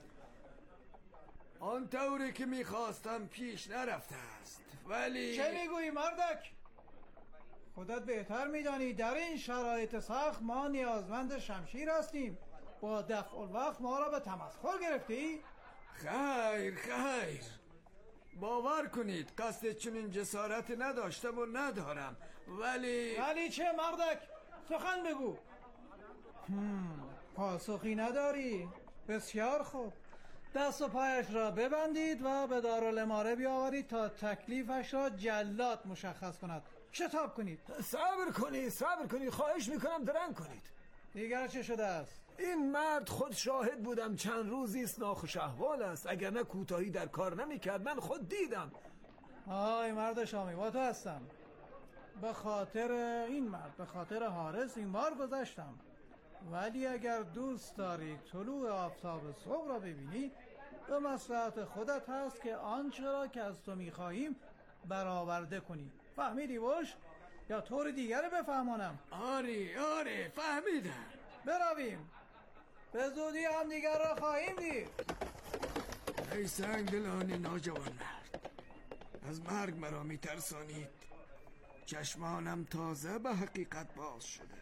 آن طوری که می خواستم پیش نرفته است، ولی چه می گویی مردک؟ خودت بهتر می دانی در این شرایط سخت ما نیازمند شمشیر هستیم. با دفع الوقت ما را به تمسخر گرفتی؟ خیر خیر، باور کنید قصد چنین جسارت نداشتم و ندارم، ولی ولی چه مردک؟ سخن بگو. هم. پاسخی نداری؟ بسیار خوب، دست و پایش را ببندید و به دارالاماره بیاورید تا تکلیفش را جلاد مشخص کند. شتاب کنید. صبر کنید صبر کنید خواهش میکنم درنگ کنید. دیگر چه شده است؟ این مرد خود شاهد بودم، چند روزی است ناخوش احوال است، اگر نه کوتاهی در کار نمیکرد. من خود دیدم. آی مرد شامی، با تو هستم. به خاطر این مرد، به خاطر حارس این بار گذشتم، ولی اگر دوست داری طلوع آفتاب صبح را ببینی، به مصلحت خودت هست که آنچه را که از تو میخواهیم برآورده کنی. فهمیدی بوش؟ یا طور دیگر بفهمانم؟ آری آری فهمیدم. برویم، به زودی هم دیگر را خواهیم دید. ای سنگدلان ناجوان مرد، از مرگ مرا میترسانید. چشمانم تازه به حقیقت باز شده.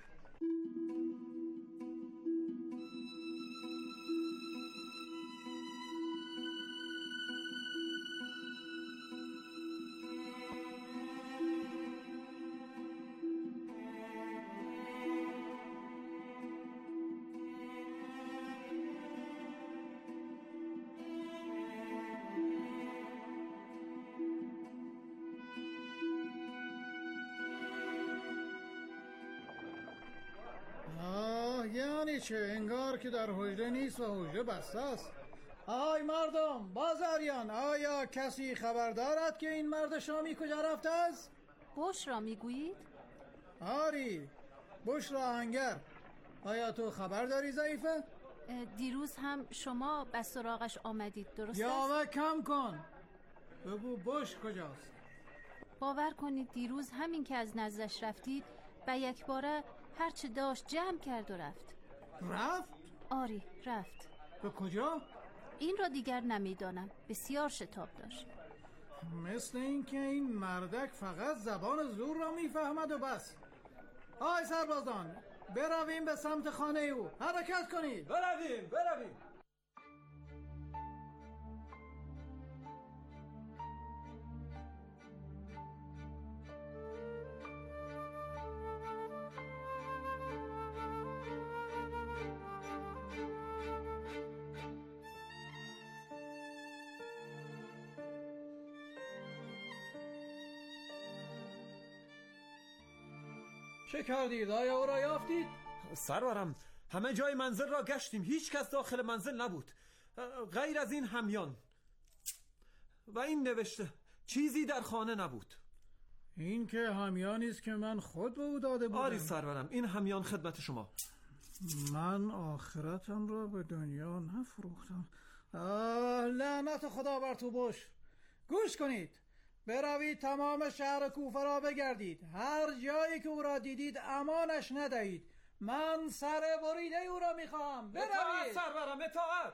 یعنی چه؟ انگار که در حجره نیست و حجره بسته است. آی مردم بازاریان، آیا کسی خبر دارد که این مرد شامی کجا رفته است؟ بوش را میگویید؟ آری، بوش را آهنگر. آیا تو خبر داری ضعیفه؟ دیروز هم شما به سراغش آمدید، درست یا است؟ و کم کن، بگو بوش کجاست؟ باور کنید دیروز همین که از نزدش رفتید به یک باره هرچه داشت جمع کرد و رفت. رفت؟ آری رفت. به کجا؟ این را دیگر نمیدانم، بسیار شتاب داشت. مثل این که این مردک فقط زبان زور را میفهمد و بس. آی سربازان، برویم به سمت خانه او. حرکت کنید. برویم برویم. چه کردید؟ آیا او را یافتید؟ سرورم همه جای منزل را گشتیم، هیچ کس داخل منزل نبود غیر از این همیان و این نوشته. چیزی در خانه نبود. این که همیانی است که من خود به او داده بودم. آری سرورم، این همیان خدمت شما. من آخرتم را به دنیا نفروختم. آه لعنت خدا بر تو بوش. گوش کنید، بروید تمام شهر کوفه را بگردید، هر جایی که او را دیدید امانش ندهید. من سر بریده او را میخواهم. بروید. اطاعت سرورم، اطاعت.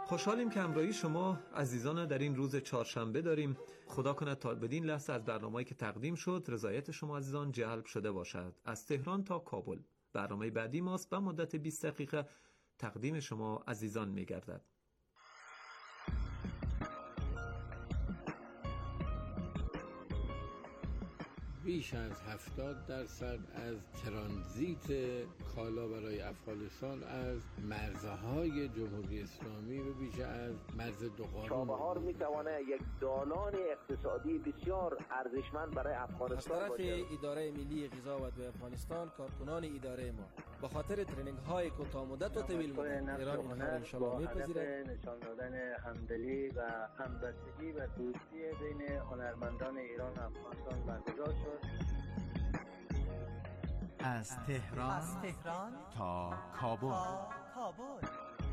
خوشحالیم که همراهی شما عزیزان در این روز چهارشنبه داریم. خدا کنه تا بدین لحظه از برنامه‌ای که تقدیم شد رضایت شما عزیزان جلب شده باشد. از تهران تا کابل برنامه بعدی ماست و مدت بیست دقیقه تقدیم شما عزیزان می‌گردد. بیش از هفتاد درصد از ترانزیت کالا برای افغانستان از مرزهای جمهوری اسلامی و بیش از مرز دوقانون چابهار میتواند یک دالان اقتصادی بسیار ارزشمند برای افغانستان باشه. از طرف اداره ملی غذا و دو افغانستان کارکنان اداره ما به خاطر ترینینگ های کوتاه مدت و طویل مدت ایران این کار انشاءالله میپذیرد. نشان دادن همدلی و همبستگی و دوستی بین هنرمندان ایران و افغانستان برگزار شد. از تهران, از تهران تا کابل. تا کابل.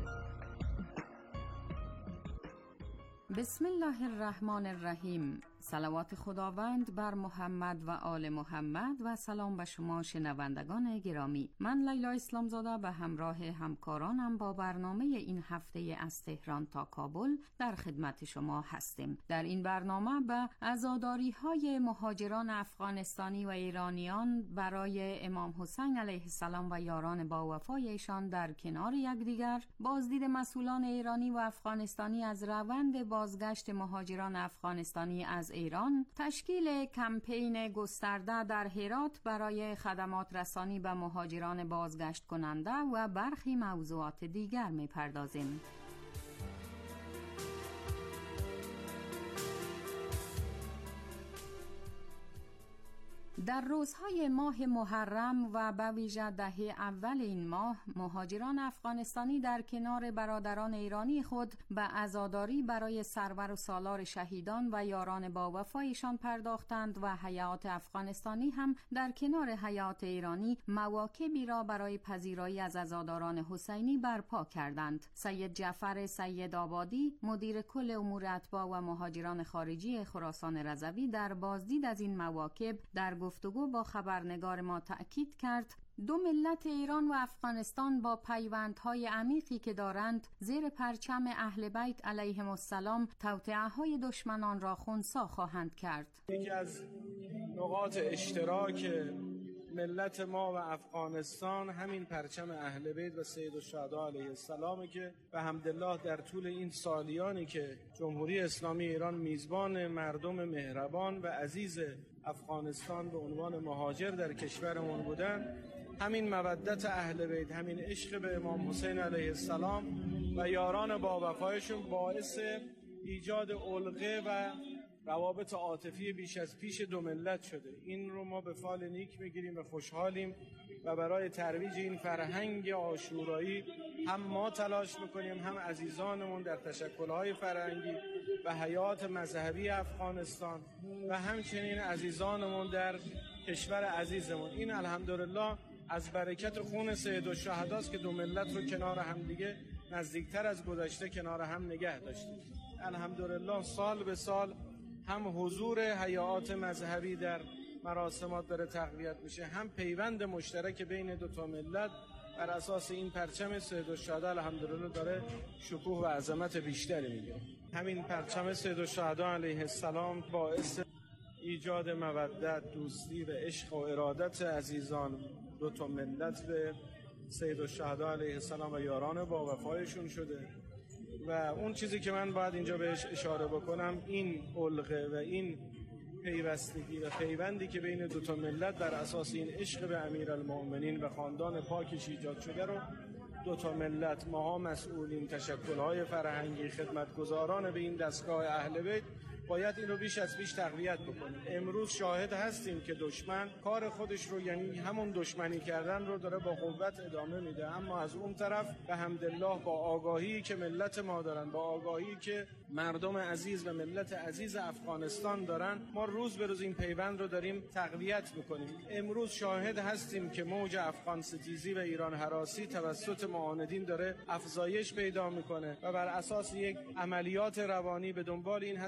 بسم الله الرحمن الرحیم. صلوات خداوند بر محمد و آل محمد و سلام به شما شنوندگان گرامی. من لیلا اسلامزاده به همراه همکارانم با برنامه این هفته از تهران تا کابل در خدمت شما هستیم. در این برنامه به عزاداری های مهاجران افغانستانی و ایرانیان برای امام حسین علیه السلام و یاران با وفای ایشان در کنار یکدیگر، بازدید مسئولان ایرانی و افغانستانی از روند بازگشت مهاجران افغانستانی از ایران، تشکیل کمپین گسترده در هرات برای خدمات رسانی به مهاجران بازگشت کننده و برخی موضوعات دیگر می‌پردازیم. در روزهای ماه محرم و به ویژه دهه اول این ماه، مهاجران افغانستانی در کنار برادران ایرانی خود به عزاداری برای سرور و سالار شهیدان و یاران با وفایشان پرداختند و هیئات افغانستانی هم در کنار هیئات ایرانی مواکبی را برای پذیرایی از عزاداران حسینی برپا کردند. سید جعفر سید آبادی، مدیر کل امور اتباع و مهاجران خارجی خراسان رضوی، در بازدید از این مواکب در گفتگو با خبرنگار ما تأکید کرد دو ملت ایران و افغانستان با پیوندهای عمیقی که دارند زیر پرچم اهل بیت علیهم السلام توطئه‌های دشمنان را خنثی خواهند کرد. یکی از نقاط اشتراک ملت ما و افغانستان همین پرچم اهل بیت و سید الشهدا علیه السلام که به حمدالله در طول این سالیانی که جمهوری اسلامی ایران میزبان مردم مهربان و عزیز افغانستان به عنوان مهاجر در کشورمون بودن، همین مودت اهل بیت، همین عشق به امام حسین علیه السلام و یاران با وفایشون باعث ایجاد علقه و روابط عاطفی بیش از پیش دو ملت شده. این رو ما به فال نیک میگیریم و خوشحالیم و برای ترویج این فرهنگ عاشورایی هم ما تلاش میکنیم، هم عزیزانمون در تشکل‌های فرهنگی و حیات مذهبی افغانستان و همچنین عزیزانمون در کشور عزیزمون. این الحمدلله از برکت خون سید الشهداست که دو ملت رو کنار هم دیگه نزدیکتر از گذشته کنار هم نگه داشتیم. الحمدلله سال به سال هم حضور هیئات مذهبی در مراسمات داره تقویت میشه، هم پیوند مشترک بین دو تا ملت بر اساس این پرچم سید الشهدا الحمدلله داره شکوه و عظمت بیشتری میگیره. همین پرچم سید الشهدا علیه السلام باعث ایجاد مودت، دوستی و عشق و ارادت عزیزان دو تا ملت به سید الشهدا علیه السلام و یاران با وفایشون شده. و اون چیزی که من باید اینجا بهش اشاره بکنم این علقه و این پیوستگی و پیوندی که بین دو تا ملت بر اساس این عشق به امیرالمؤمنین و خاندان پاکش ایجاد شده رو دو تا ملت، ماها مسئولین، تشکل‌های فرهنگی، خدمتگزاران به این دستگاه اهل بیت باید این رو بیش از پیش تقویت بکنیم. امروز شاهد هستیم که دشمن کار خودش رو، یعنی همون دشمنی کردن رو داره با قوت ادامه میده، اما از اون طرف به حمدالله با آگاهی که ملت ما دارن، با آگاهی که مردم عزیز و ملت عزیز افغانستان دارن، ما روز به روز این پیوند رو داریم تقویت میکنیم. امروز شاهد هستیم که موج افغان ستیزی و ایران هراسی توسط معاندین داره افزایش پیدا میکنه و بر اساس یک عملیات روانی به دنبال این هستن که به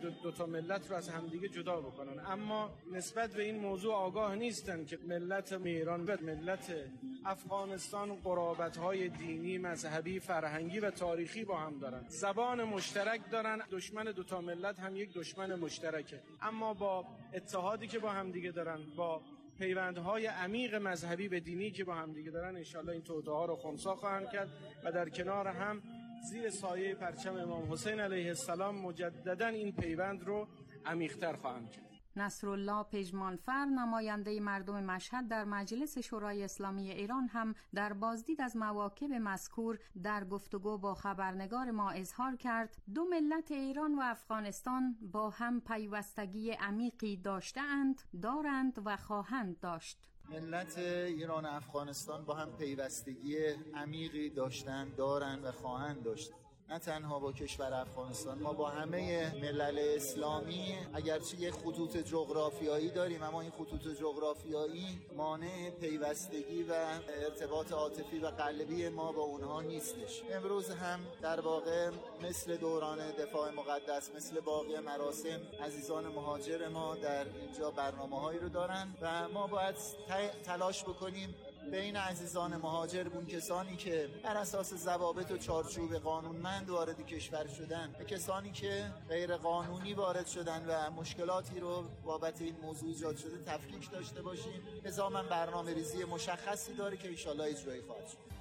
دو, دو تا ملت رو از همدیگه جدا بکنن، اما نسبت به این موضوع آگاه نیستن که ملت ایران و ملت افغانستان قرابت‌های دینی، مذهبی، فرهنگی و تاریخی با هم دارن، زبان مشترک دارن. دشمن دو تا ملت هم یک دشمن مشترکه، اما با اتحادی که با هم دیگه دارن، با پیوندهای عمیق مذهبی و دینی که با هم دیگه دارن، انشالله این توطئه‌ها رو خنثی خواهند کرد و در کنار هم زیر سایه پرچم امام حسین علیه السلام مجددا این پیوند رو عمیق‌تر خواهند کرد. نصرالله پژمانفر، نماینده مردم مشهد در مجلس شورای اسلامی ایران، هم در بازدید از مواکب مذکور در گفتگو با خبرنگار ما اظهار کرد دو ملت ایران و افغانستان با هم پیوستگی عمیقی داشته‌اند، دارند و خواهند داشت. ملت ایران و افغانستان با هم پیوستگی عمیقی داشتن، دارند و خواهند داشت. نه تنها با کشور افغانستان، ما با همه ملل اسلامی اگرچه یه خطوط جغرافیایی داریم، اما این خطوط جغرافیایی مانع پیوستگی و ارتباط عاطفی و قلبی ما با اونها نیستش. امروز هم در واقع مثل دوران دفاع مقدس، مثل باقی مراسم، عزیزان مهاجر ما در اینجا برنامه‌هایی رو دارن و ما باید تلاش بکنیم بین عزیزان مهاجر، اون کسانی که بر اساس ضوابط و چارچوب قانونمند وارد کشور شدن و کسانی که غیر قانونی وارد شدن و مشکلاتی رو بابت این موضوع ایجاد شده تفکیک داشته باشیم. نظام برنامه ریزی مشخصی داره که انشالله اجرایی خواهد شد.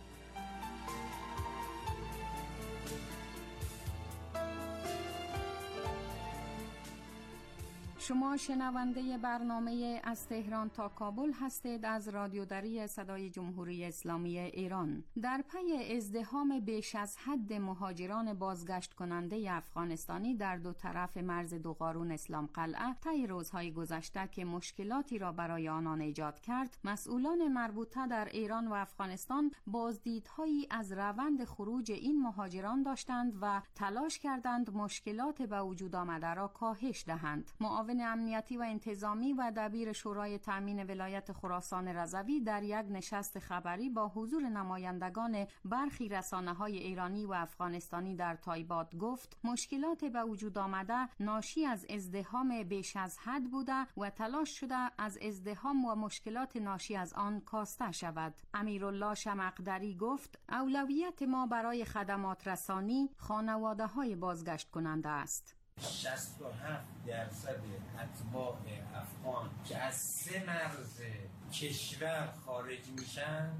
شما شنونده برنامه از تهران تا کابل هستید از رادیو دری صدای جمهوری اسلامی ایران. در پی ازدحام بیش از حد مهاجران بازگشت کننده افغانستانی در دو طرف مرز دوقارون اسلام قلعه طی روزهای گذشته که مشکلاتی را برای آنان ایجاد کرد، مسئولان مربوطه در ایران و افغانستان بازدیدهایی از روند خروج این مهاجران داشتند و تلاش کردند مشکلات به وجود آمده را کاهش دهند. معاون امنیتی و انتظامی و دبیر شورای تامین ولایت خراسان رضوی در یک نشست خبری با حضور نمایندگان برخی رسانه‌های ایرانی و افغانستانی در تایباد گفت مشکلات به وجود آمده ناشی از ازدحام بیش از حد بوده و تلاش شده از ازدحام و مشکلات ناشی از آن کاسته شود. امیرالله شمقدری گفت اولویت ما برای خدمات رسانی خانواده‌های بازگشت کننده است. شصت و هفت درصد اتباع افغان که از سه مرز کشور خارج میشن،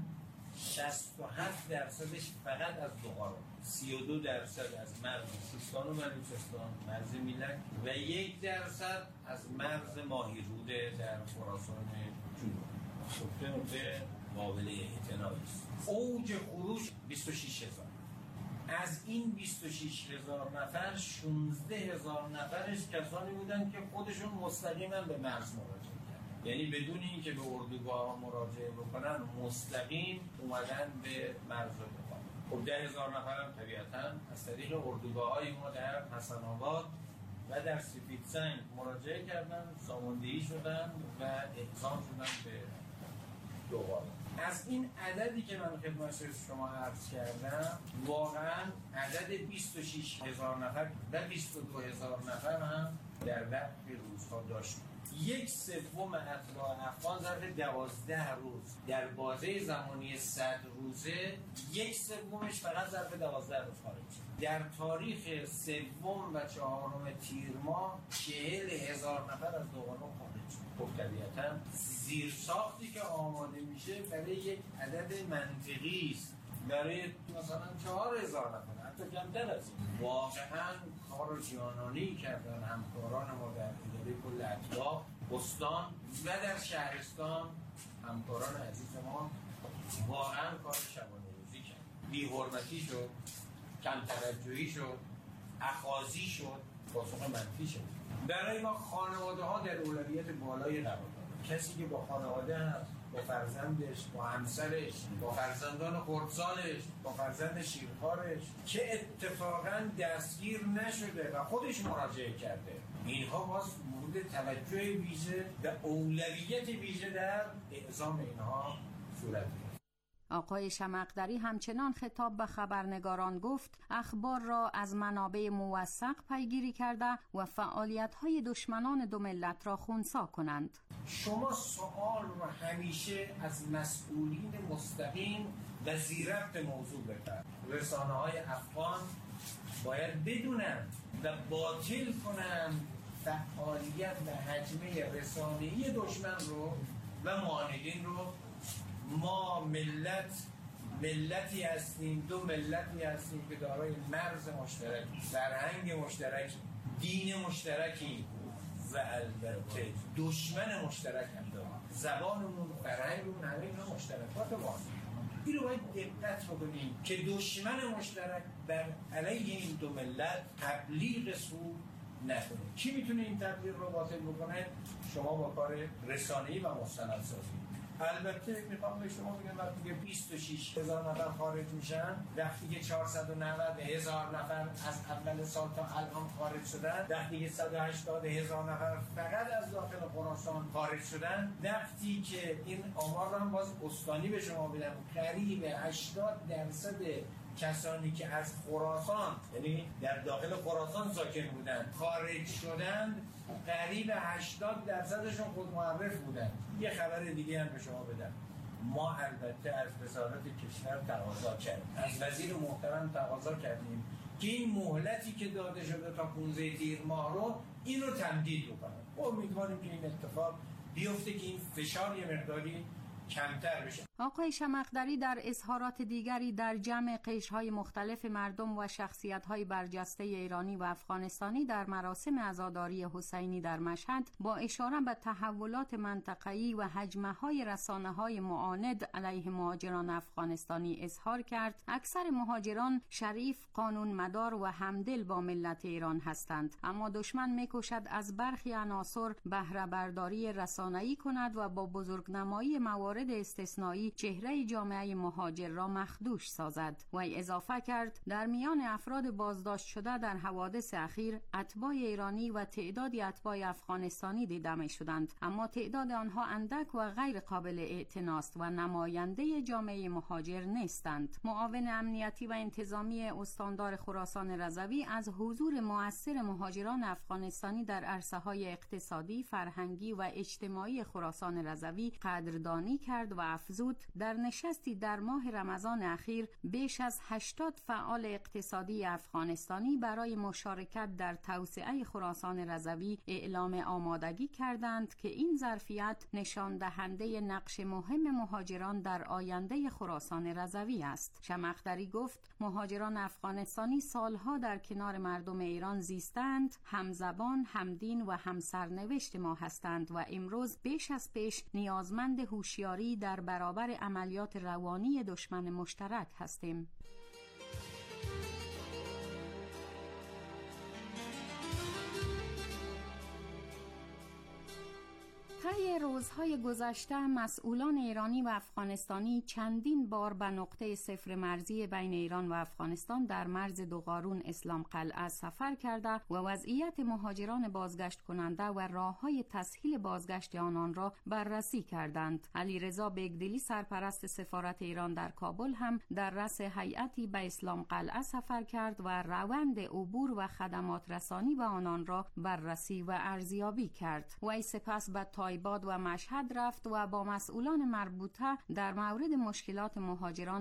شصت و هفت درصدش فقط از دوقارون، سی و دو درصد از مرز سیستان و بلوچستان، مرز میلک، و یک درصد از مرز ماهیروده در خراسان جنوب. خب نقطه قابل اعتنایی است. اوج خروج بیست و شش هزار. از این بیست و شش هزار نفر شانزده هزار نفرش کسانی بودن که خودشون مستقیما به مرز مراجعه کردن، یعنی بدون اینکه به اردوگاه مراجعه بکنن مستقیم اومدن به مرز بکنن. خب ده هزار نفر هم طبیعتاً از طریق اردوگاه‌های ما در حسن آباد و در سفید سنگ مراجعه کردن، ساماندهی شدن و اعزام شدن به دوقارون. از این عددی که من خدمت شما عرض کردم، واقعا عدد بیست و شش هزار نفر و بیست و دو هزار نفر هم در برخی روزها داشتیم. یک سوم اتباع افغان ظرف دوازده روز در بازه زمانی صد روزه، یک سومش فقط ظرف دوازده روز خارج شد. در تاریخ سوم و چهارم تیر ماه چهل هزار نفر از دوقارون خارج شد. خب طبیعتا زیرساختی که آماده میشه برای یک عدد منطقی است، برای مثلا چهار هزار نفر حتی کمتر از این. واقعا کار جانانه‌ای کردن همکاران ما در اداره کل اتباع استان و در شهرستان، همکاران عزیز ما واقعا کار شبانه روزی کرد. بی حرمتی شد، کم توجهی شد، اخاذی شد، پاسخ منفی شد. برای ما خانواده ها در اولویت بالای قرار دارند. کسی که با خانواده هست، با فرزندش، با همسرش، با فرزندان خردسالش، با فرزند شیرخوارش که اتفاقا دستگیر نشده و خودش مراجعه کرده، اینها باز مورد توجه ویژه و اولویت ویژه در اعزام اینها صورت می‌گیرد. آقای شمقدری همچنان خطاب به خبرنگاران گفت اخبار را از منابع موثق پیگیری کرده و فعالیت‌های دشمنان دو ملت را خنثی کنند. شما سوال رو همیشه از مسئولین مستقیم و ذی‌ربط موضوع بپرسید. رسانه‌های افغان باید بدونند و باطل کنند فعالیت و حجمه رسانه‌ای دشمن رو و معاندین رو. ما ملت ملتی هستیم، دو ملتی هستیم که دارای مرز مشترک، فرهنگ مشترک، دین مشترکی و البته دشمن مشترک هم داریم. زبانمون، فرهنگمون، همه اینا مشترکات ماست. این رو باید دقت بکنیم که دشمن مشترک بر علیه این دو ملت تبلیغ سو نکنه. کی میتونه این تبلیغ رو باطل بکنه؟ شما با کار رسانه‌ای و مستندسازی. البته میخوام به شما بگم وقتی که بیست و شش هزار نفر خارج میشن، وقتی که چهارصد و نود هزار نفر از اول سال تا الان خارج شدن، وقتی که صد و هشتاد هزار نفر فقط از داخل خراسان خارج شدن، وقتی که این آمار رو هم باز استانی به شما بدم، قریب هشتاد درصد کسانی که از خراسان، یعنی در داخل خراسان ساکن بودن، خارج شدن، قریب هشتاد درصدشون خود معرف بودن. یه خبر دیگه هم به شما بدم. ما البته از وزارت کشور تقاضا کردیم، از وزیر محترم تقاضا کردیم که این مهلتی که داده شده تا پانزده تیر ماه رو این رو تمدید بکنه. امیدواریم که این اتفاق بیفته که این فشار یه مقداری کمتر بشه. آقای شمقدری در اظهارات دیگری در جمع قشرهای مختلف مردم و شخصیت‌های برجسته ایرانی و افغانستانی در مراسم عزاداری حسینی در مشهد با اشاره به تحولات منطقه‌ای و هجمه‌های رسانه‌های معاند علیه مهاجران افغانستانی اظهار کرد اکثر مهاجران شریف، قانونمدار و همدل با ملت ایران هستند، اما دشمن می‌کوشد از برخی عناصر بهره برداری رسانه‌ای کند و با بزرگنمایی موارد استثنایی چهره جامعه مهاجر را مخدوش سازد. وی اضافه کرد در میان افراد بازداشت شده در حوادث اخیر اتباع ایرانی و تعدادی اتباع افغانستانی دیده می شدند، اما تعداد آنها اندک و غیر قابل اعتناست و نماینده جامعه مهاجر نیستند. معاون امنیتی و انتظامی استاندار خراسان رضوی از حضور مؤثر مهاجران افغانستانی در عرصه‌های اقتصادی، فرهنگی و اجتماعی خراسان رضوی قدردانی کرد و افزود در نشستی در ماه رمضان اخیر بیش از هشتاد فعال اقتصادی افغانستانی برای مشارکت در توسعه خراسان رضوی اعلام آمادگی کردند که این ظرفیت نشان دهنده نقش مهم مهاجران در آینده خراسان رضوی است. شمقدری گفت مهاجران افغانستانی سالها در کنار مردم ایران زیستند، همزبان، همدین و همسرنوشت ما هستند و امروز بیش از پیش نیازمند هوشیاری در برابر عملیات روانی دشمن مشترک هستیم. طی روزهای گذشته مسئولان ایرانی و افغانستانی چندین بار به نقطه صفر مرزی بین ایران و افغانستان در مرز دوقارون اسلام قلعه سفر کرده و وضعیت مهاجران بازگشت کننده و راههای تسهیل بازگشت آنان را بررسی کردند. علیرضا بیگدلی سرپرست سفارت ایران در کابل هم در رأس هیئتی به اسلام قلعه سفر کرد و روند عبور و خدمات رسانی به آنان را بررسی و ارزیابی کرد. وی سپس به تایباد و مشهد رفت و با مسئولان مربوطه در مورد مشکلات مهاجران